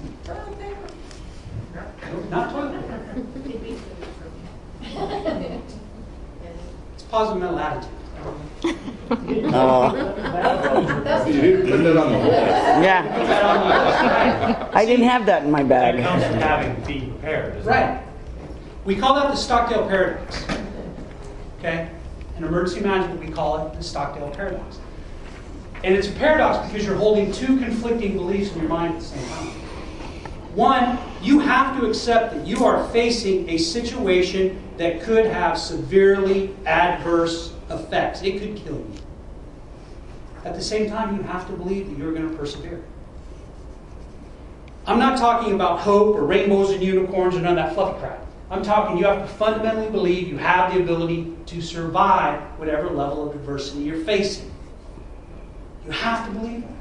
Not toilet paper. It's positive mental attitude. Oh. You didn't put that on the wall. Yeah. I didn't have that in my bag. That comes from having to be prepared, doesn't Right. We call that the Stockdale paradox. Okay? In emergency management, we call it the Stockdale paradox. And it's a paradox because you're holding two conflicting beliefs in your mind at the same time. One, you have to accept that you are facing a situation that could have severely adverse effects. It could kill you. At the same time, you have to believe that you're going to persevere. I'm not talking about hope or rainbows and unicorns or none of that fluffy crap. I'm talking you have to fundamentally believe you have the ability to survive whatever level of adversity you're facing. You have to believe that.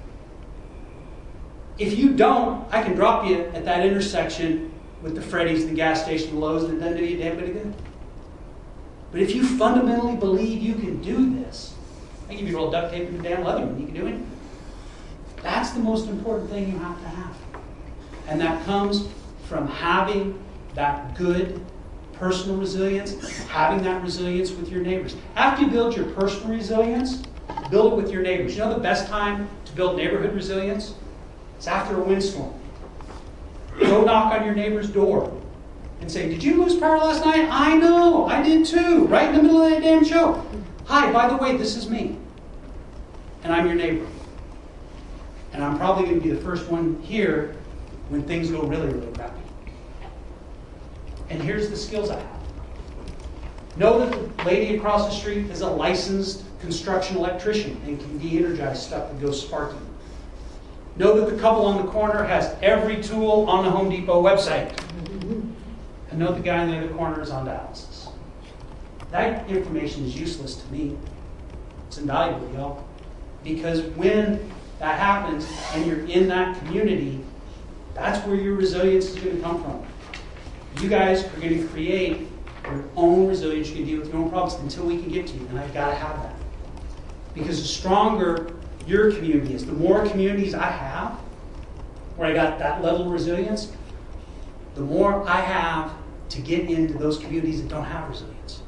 If you don't, I can drop you at that intersection with the Freddy's, the gas station, the Lowe's, and it doesn't do you a damn bit of good. But if you fundamentally believe you can do this, I give you a roll of duct tape and a damn Leatherman, you can do it. That's the most important thing you have to have. And that comes from having that good personal resilience, having that resilience with your neighbors. After you build your personal resilience, build it with your neighbors. You know the best time to build neighborhood resilience? It's after a windstorm. Go knock on your neighbor's door and say, did you lose power last night? I know, I did too, right in the middle of that damn show. Hi, by the way, this is me. And I'm your neighbor. And I'm probably going to be the first one here when things go really, really crappy. And here's the skills I have. Know that the lady across the street is a licensed construction electrician and can de-energize stuff that goes sparking. Know that the couple on the corner has every tool on the Home Depot website. And know the guy in the other corner is on dialysis. That information is useless to me. It's invaluable, y'all. Because when that happens and you're in that community, that's where your resilience is going to come from. You guys are going to create your own resilience. You can deal with your own problems until we can get to you. And I've got to have that. Because the stronger your community is, the more communities I have where I got that level of resilience, the more I have to get into those communities that don't have resilience.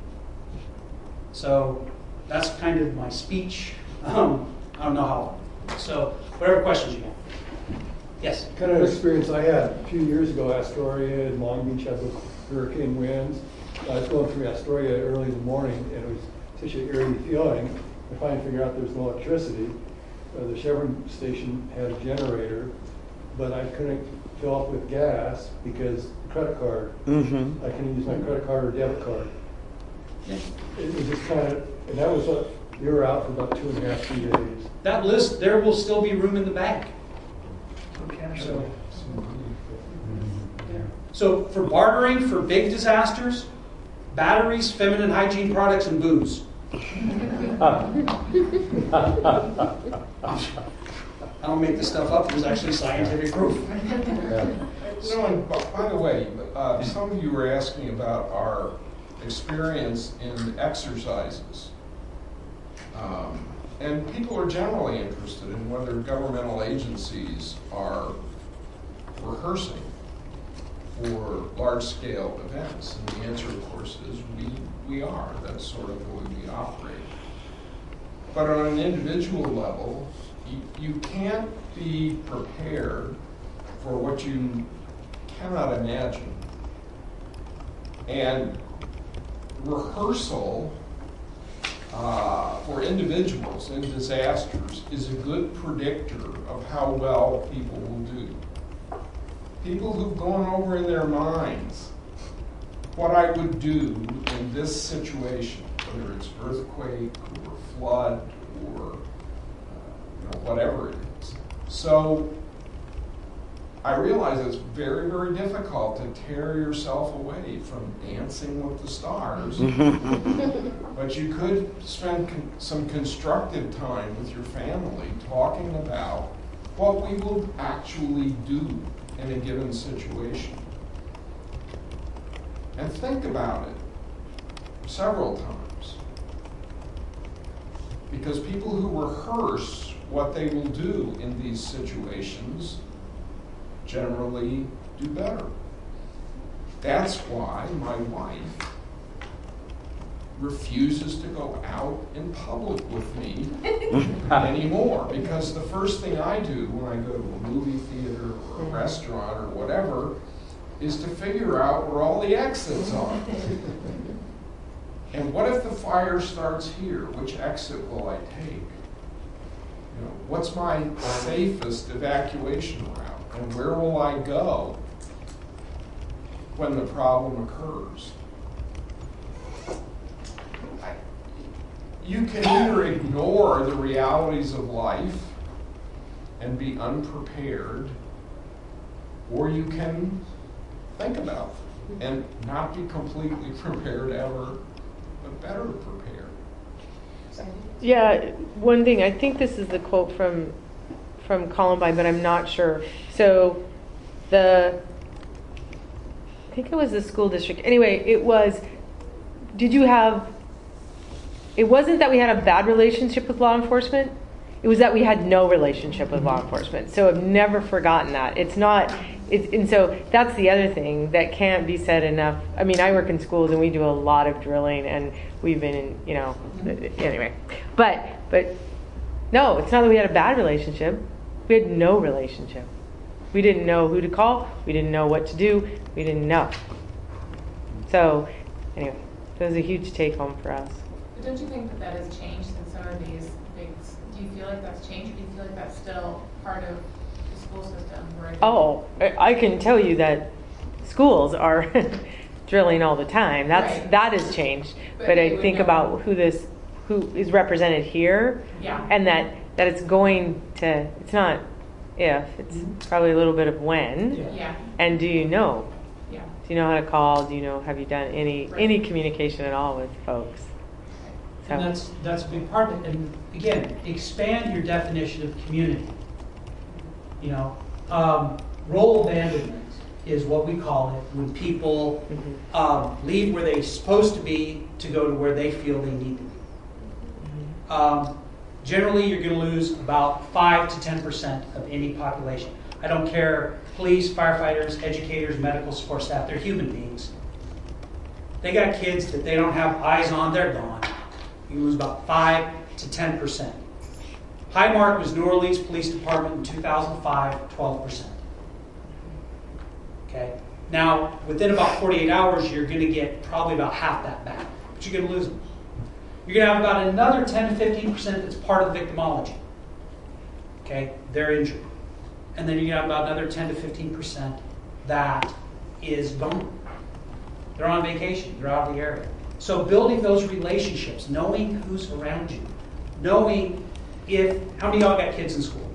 So that's kind of my speech. Um, I don't know how long. So whatever questions you have. Yes? Kind of experience I had a few years ago, Astoria and Long Beach had the hurricane winds. I was going through Astoria early in the morning, and it was such an eerie feeling. I finally figured out there's no electricity. Uh, the Chevron station had a generator, but I couldn't fill up with gas because the credit card. Mm-hmm. I couldn't use my credit card or debit card. Yeah. It was just kind of, and that was what, you were out for about two and a half, three days. That list, there will still be room in the bank. So, so for bartering for big disasters, batteries, feminine hygiene products, and booze. I don't make this stuff up. There's actually scientific proof. You know, and b- by the way, uh, some of you were asking about our experience in exercises. Um, and people are generally interested in whether governmental agencies are rehearsing for large-scale events. And the answer, of course, is we, we are. That's sort of the way we operate. But on an individual level, you, you can't be prepared for what you cannot imagine. And rehearsal uh, for individuals in disasters is a good predictor of how well people will do. People who've gone over in their minds what I would do in this situation, whether it's earthquake or flood or uh, you know, whatever it is. So I realize it's very, very difficult to tear yourself away from Dancing with the Stars. But you could spend con- some constructive time with your family talking about what we will actually do in a given situation. And think about it several times. Because people who rehearse what they will do in these situations generally do better. That's why my wife refuses to go out in public with me anymore, because the first thing I do when I go to a movie theater or a restaurant or whatever is to figure out where all the exits are. And what if the fire starts here? Which exit will I take? You know, what's my safest evacuation route? And where will I go when the problem occurs? I, you can either ignore the realities of life and be unprepared, or you can think about them and not be completely prepared ever, but better prepared. Yeah, one thing, I think this is the quote from from Columbine, but I'm not sure. So the, I think it was the school district. Anyway, it was did you have, it wasn't that we had a bad relationship with law enforcement, it was that we had no relationship with law enforcement. So I've never forgotten that. It's not, it's, and so that's the other thing that can't be said enough. I mean, I work in schools and we do a lot of drilling and we've been in, you know, anyway. But, but no, it's not that we had a bad relationship. We had no relationship. We didn't know who to call. We didn't know what to do. We didn't know. So anyway, that was a huge take home for us. But don't you think that that has changed in some of these big, do you feel like that's changed, or do you feel like that's still part of the school system? Where Oh, I can tell you that schools are drilling all the time. That's Right. that has changed. But But, they I would think know. about who this who is represented here, Yeah. and that that it's going to. It's not if. It's probably a little bit of when. Yeah. Yeah. And do you know? Yeah. Do you know how to call? Do you know? Have you done any Right. any communication at all with folks? So. And that's, that's a big part of it. And again, expand your definition of community. You know, um, role abandonment is what we call it when people Mm-hmm. um, leave where they're supposed to be to go to where they feel they need to be. Um, generally, you're going to lose about five to ten percent of any population. I don't care, police, firefighters, educators, medical support staff, they're human beings. They got kids that they don't have eyes on, they're gone. You lose about five to ten percent. High mark was New Orleans Police Department in two thousand five, twelve percent. Okay? Now, within about forty-eight hours, you're going to get probably about half that back, but you're going to lose them. You're going to have about another ten to fifteen percent that's part of the victimology. Okay? They're injured. And then you're going to have about another ten to fifteen percent that is gone. They're on vacation. They're out of the area. So building those relationships, knowing who's around you, knowing if, how many of y'all got kids in school?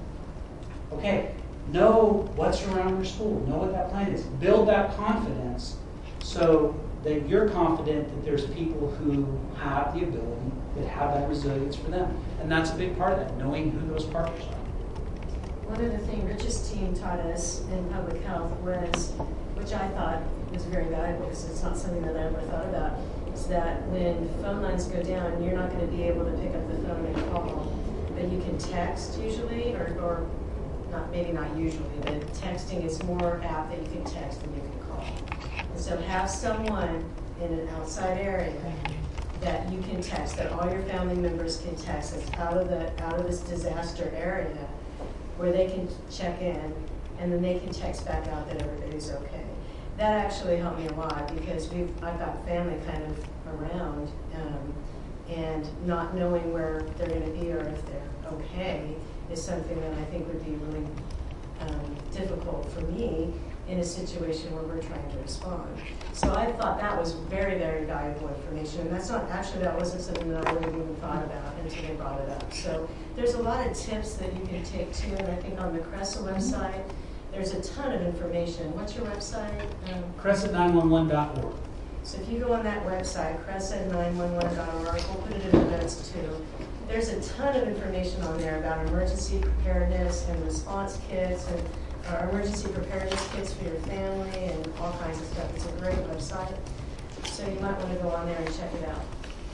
Okay, know what's around your school, know what that plan is. Build that confidence so that you're confident that there's people who have the ability, that have that resilience for them. And that's a big part of that, knowing who those partners are. One of the things Rich's team taught us in public health was, which I thought was very valuable because it's not something that I ever thought about, is that when phone lines go down, you're not going to be able to pick up the phone and call, but you can text usually, or, or not maybe not usually, but texting is more apt that you can text than you can call. And so have someone in an outside area that you can text, that all your family members can text, that's out of the out of this disaster area, where they can check in, and then they can text back out that everybody's okay. That actually helped me a lot because we've I've got family kind of around, um, and not knowing where they're going to be or if they're okay is something that I think would be really um, difficult for me in a situation where we're trying to respond. So I thought that was very, very valuable information, and that's not actually that wasn't something that I would have even thought about until they brought it up. So there's a lot of tips that you can take too, and I think on the Cressa website there's a ton of information. What's your website? Um, Cressa nine one one dot org. So if you go on that website, cressa nine one one dot org, we'll put it in the notes too. There's a ton of information on there about emergency preparedness and response kits and uh, emergency preparedness kits for your family and all kinds of stuff. It's a great website. So you might want to go on there and check it out.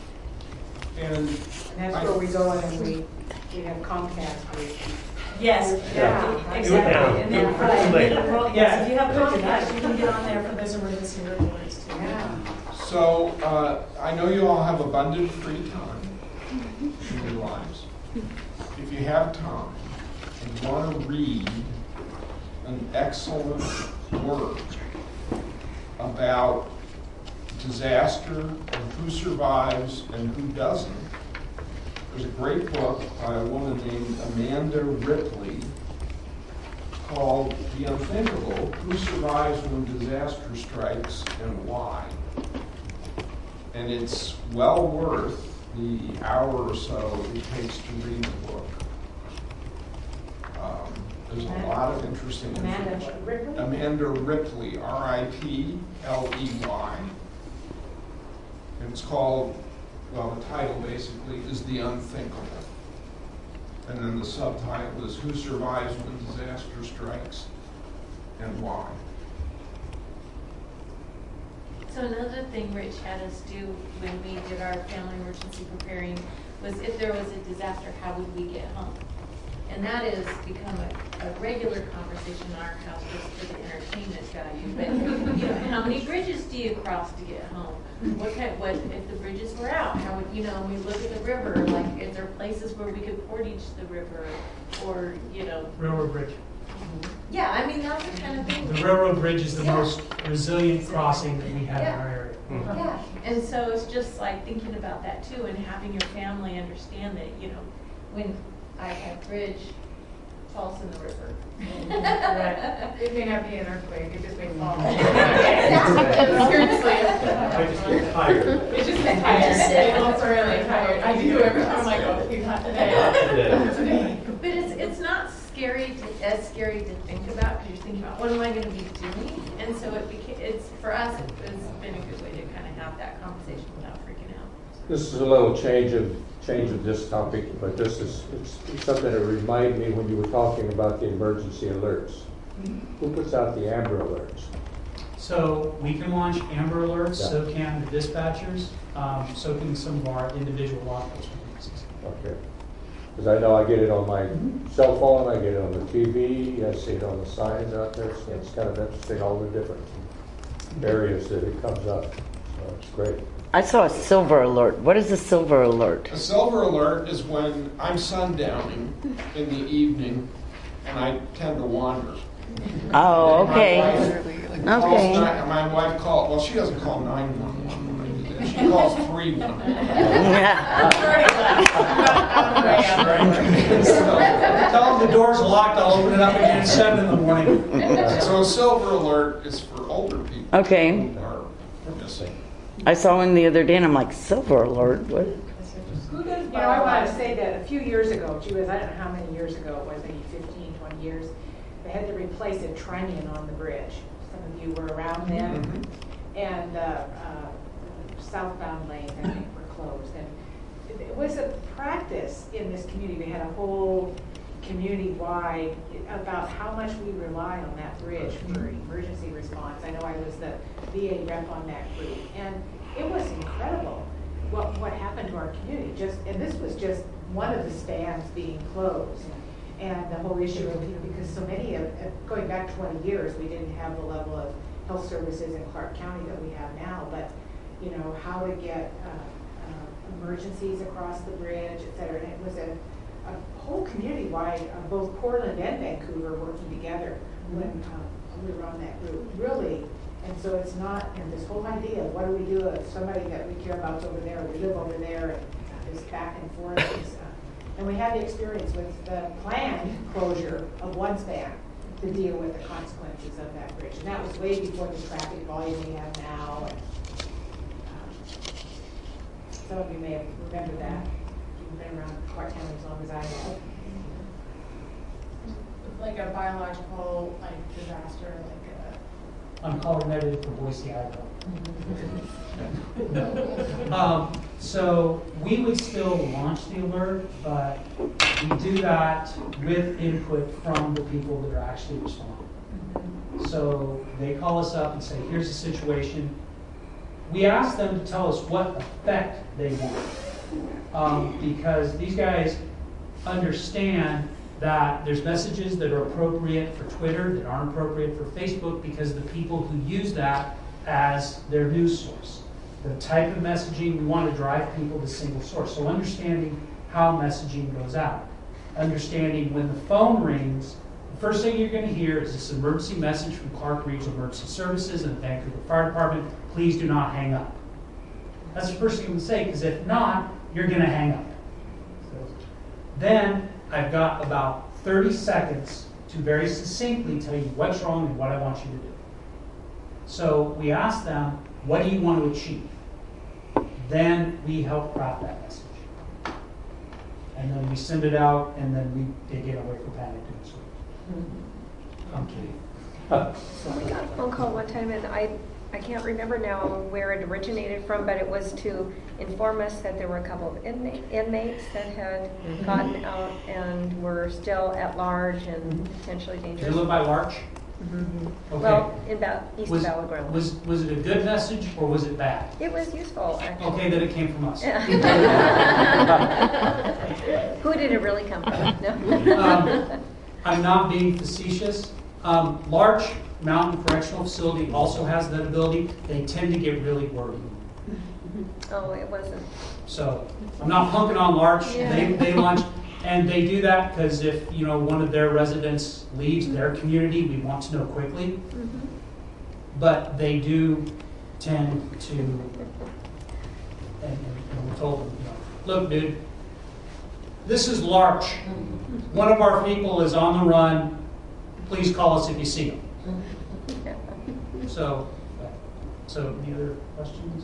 And, And that's I- where we go in and we, we have Comcast with. Yes, Yeah. exactly. And then, right, and then enroll- yes, Yeah. if you have Comcast, you can get on there for those emergency reports too. Yeah. So, uh, I know you all have abundant free time in your lives. If you have time and you want to read an excellent work about disaster and who survives and who doesn't, there's a great book by a woman named Amanda Ripley called The Unthinkable: Who Survives When Disaster Strikes and Why. And it's well worth the hour or so it takes to read the book. Um, there's a lot of interesting Amanda information. Ripley? Amanda Ripley, R I P L E Y. And it's called, well, the title basically is The Unthinkable. And then the subtitle is Who Survives When Disaster Strikes and Why. So another thing Rich had us do when we did our family emergency preparing was if there was a disaster, how would we get home? And that has become a, a regular conversation in our house just for the entertainment value. But you know, how many bridges do you cross to get home? What kind, what if the bridges were out? How would you know? We look at the river. Like, is there places where we could portage the river, or you know? Railroad bridge. Yeah, I mean that's the kind of thing. The railroad bridge is the Yeah. most resilient crossing that we have Yeah. in our area. Yeah, and so it's just like thinking about that too, and having your family understand that, you know, when I have bridge falls in the river. Right. It may not be an earthquake, it just may fall. Seriously. I just get tired. It just gets tired. I'm also really tired. I do every time I go, okay, not today. Not today. But it's it's not scary to, as scary to think about, because you're thinking about what am I going to be doing, and so it became it's for us it, it's been a good way to kind of have that conversation without freaking out. This is a little change of change of this topic, but this is it's, it's something that reminded me when you were talking about the emergency alerts. Who puts out the Amber Alerts? So we can launch Amber Alerts, Yeah. so can the dispatchers, um, so can some of our individual law enforcement agencies. Okay. Because I know I get it on my cell phone, I get it on the T V, I see it on the signs out there. So it's kind of interesting, all the different areas that it comes up. So it's great. I saw a silver alert. What is a silver alert? A silver alert is when I'm sundowning in the evening and I tend to wander. Oh, okay. My wife calls Okay. ni- my wife calls, well, she doesn't call nine one one when I do that. She calls three one one. Tell them the door's locked, I'll open it up again at seven in the morning. So a silver alert is for older people. Okay. Who are missing. I saw one the other day and I'm like, silver alert? What? You know, I want to say that a few years ago, gee whiz, I don't know how many years ago it was, maybe fifteen, twenty years, they had to replace a trunnion on the bridge. Some of you were around then. Mm-hmm. And uh, uh, southbound lanes, I think, were closed. And it was a practice in this community. We had a whole community-wide about how much we rely on that bridge for emergency response. I know I was the V A rep on that group. And it was incredible what what happened to our community. Just and this was just one of the spans being closed, and the whole issue of, you know, because so many of going back twenty years, we didn't have the level of health services in Clark County that we have now. But you know how to get uh, uh, emergencies across the bridge, et cetera. And it was a, a whole community-wide, uh, both Portland and Vancouver working together when uh, we were on that group. Really. And so it's not, you know, this whole idea of what do we do if somebody that we care about is over there, we live over there, and this back and forth. Is, uh, and we had the experience with the planned closure of one span to deal with the consequences of that bridge. And that was way before the traffic volume we have now. And, um, some of you may have remembered that. You've been around Clark County as long as I have. Like a biological like disaster, like a I'm calling that in for Boise, Idaho. No. Um, so we would still launch the alert, but we do that with input from the people that are actually responding. So they call us up and say, here's the situation. We ask them to tell us what effect they want. Um, because these guys understand that there's messages that are appropriate for Twitter that aren't appropriate for Facebook because of the people who use that as their news source. The type of messaging, we want to drive people to single source. So understanding how messaging goes out. Understanding when the phone rings, the first thing you're going to hear is this emergency message from Clark Regional Emergency Services and the Vancouver Fire Department. Please do not hang up. That's the first thing you can say, because if not, you're going to hang up. Then I've got about thirty seconds to very succinctly tell you what's wrong and what I want you to do. So we ask them, what do you want to achieve? Then we help craft that message. And then we send it out, and then we they get away from panic and so I'm kidding. So we got a phone call one time, and I, I can't remember now where it originated from, but it was to inform us that there were a couple of inma- inmates that had gotten out and were still at large and potentially Did dangerous. you live by Larch? Okay. Well, in Ba- east Was- of Balagrove. Was, was it a good message or was it bad? It was useful, actually. Okay, that it came from us. Who did it really come from? No. Um, I'm not being facetious. Um, Larch Mountain Correctional Facility also has that ability. They tend to get really worried. Oh, it wasn't. So I'm not punking on Larch. Yeah. They, they launch, and they do that because if you know one of their residents leaves their community, we want to know quickly. Mm-hmm. But they do tend to, and, and, and we told them, you know, look, dude, this is Larch. One of our people is on the run. Please call us if you see him. So, so any other questions?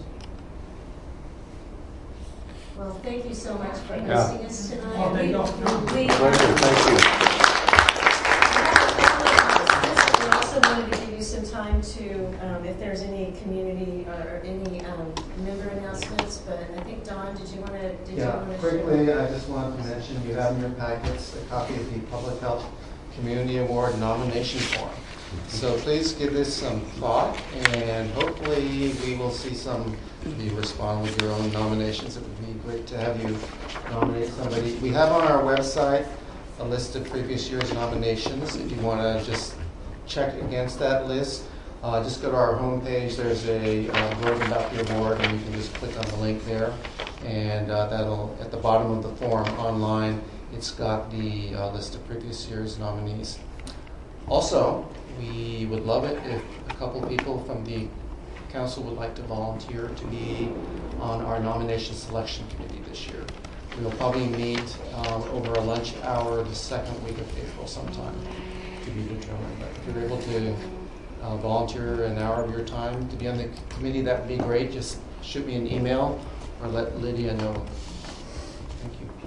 Well, thank you so much for Yeah. hosting us tonight. Oh, thank We- you. we- Thank you. We also wanted to give you some time to, um, if there's any community or any um, member announcements, but I think, Don, did you want to, did you Yeah, want to share? quickly, I just wanted to mention, you have in your packets a copy of the Public Health Community Award nomination form. So please give this some thought, and hopefully we will see some of you respond with your own nominations. It would be great to have you nominate somebody. We have on our website a list of previous year's nominations. If you want to just check against that list, uh, just go to our homepage. There's a uh, blurb about the award, and you can just click on the link there. And uh, that'll, at the bottom of the form online, it's got the uh, list of previous year's nominees. Also, we would love it if a couple people from the council would like to volunteer to be on our nomination selection committee this year. We'll probably meet um, over a lunch hour the second week of April sometime to be determined. But if you're able to uh, volunteer an hour of your time to be on the committee, that would be great. Just shoot me an email or let Lydia know. Thank you.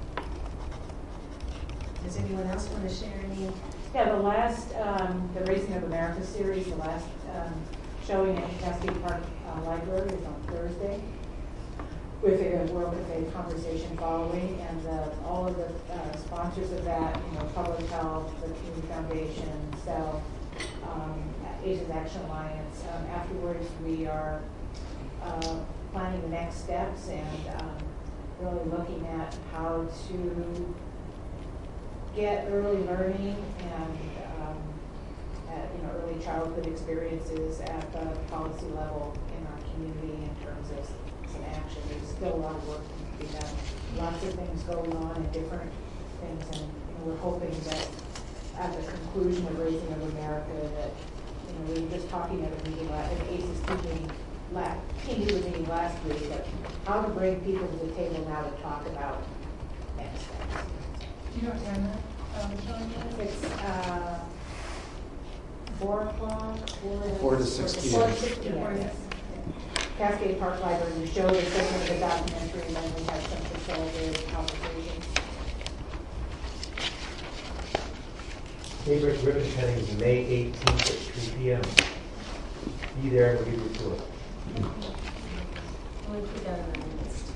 Does anyone else want to share any? Yeah, the last, um, the Racing of America series, the last um, showing at Cascade Park uh, Library is on Thursday, with a World Cafe conversation following, and uh, all of the uh, sponsors of that, you know, Public Health, the Community Foundation, SELF, um, Asian Action Alliance. Um, afterwards, we are uh, planning the next steps and um, really looking at how to get early learning and um, at, you know, early childhood experiences at the policy level in our community in terms of some action. There's still a lot of work to be done. Lots of things going on and different things, and you know, we're hoping that at the conclusion of Raising of America that, you know, we were just talking at a meeting, at an A C E S meeting, last, meeting last week, but how to bring people to the table now to talk about next steps. Do you know what time that, um, showing is? It's, uh, four o'clock, four to. Four to six p.m. Four to six p m, yes. Cascade Park Library, we show the segment of the documentary, and then we have some facilitated conversations. Daybreak ribbon cutting is May eighteenth at three p m Be there and we'll give you a tour. We'll put that on the list.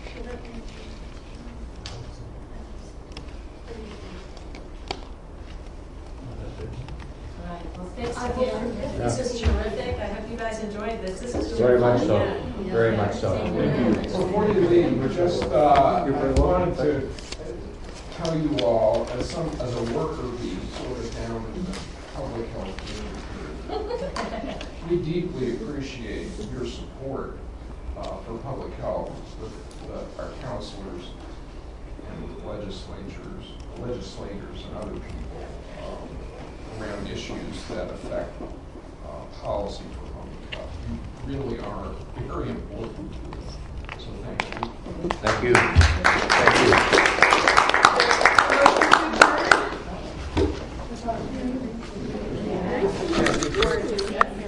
All right, well, thanks again. This is terrific. I hope you guys enjoyed this. This is really Very much fun. so. Yeah. Very Yeah. much so. Before you leave, just, uh, I wanted to tell you all, as some, as a worker bee sort of down in the public health community, we deeply appreciate your support uh, for public health with the, our counselors and with legislatures, legislators and other people um, around issues that affect uh, policy for public health. You really are very important. So thank you. Thank you. Thank you.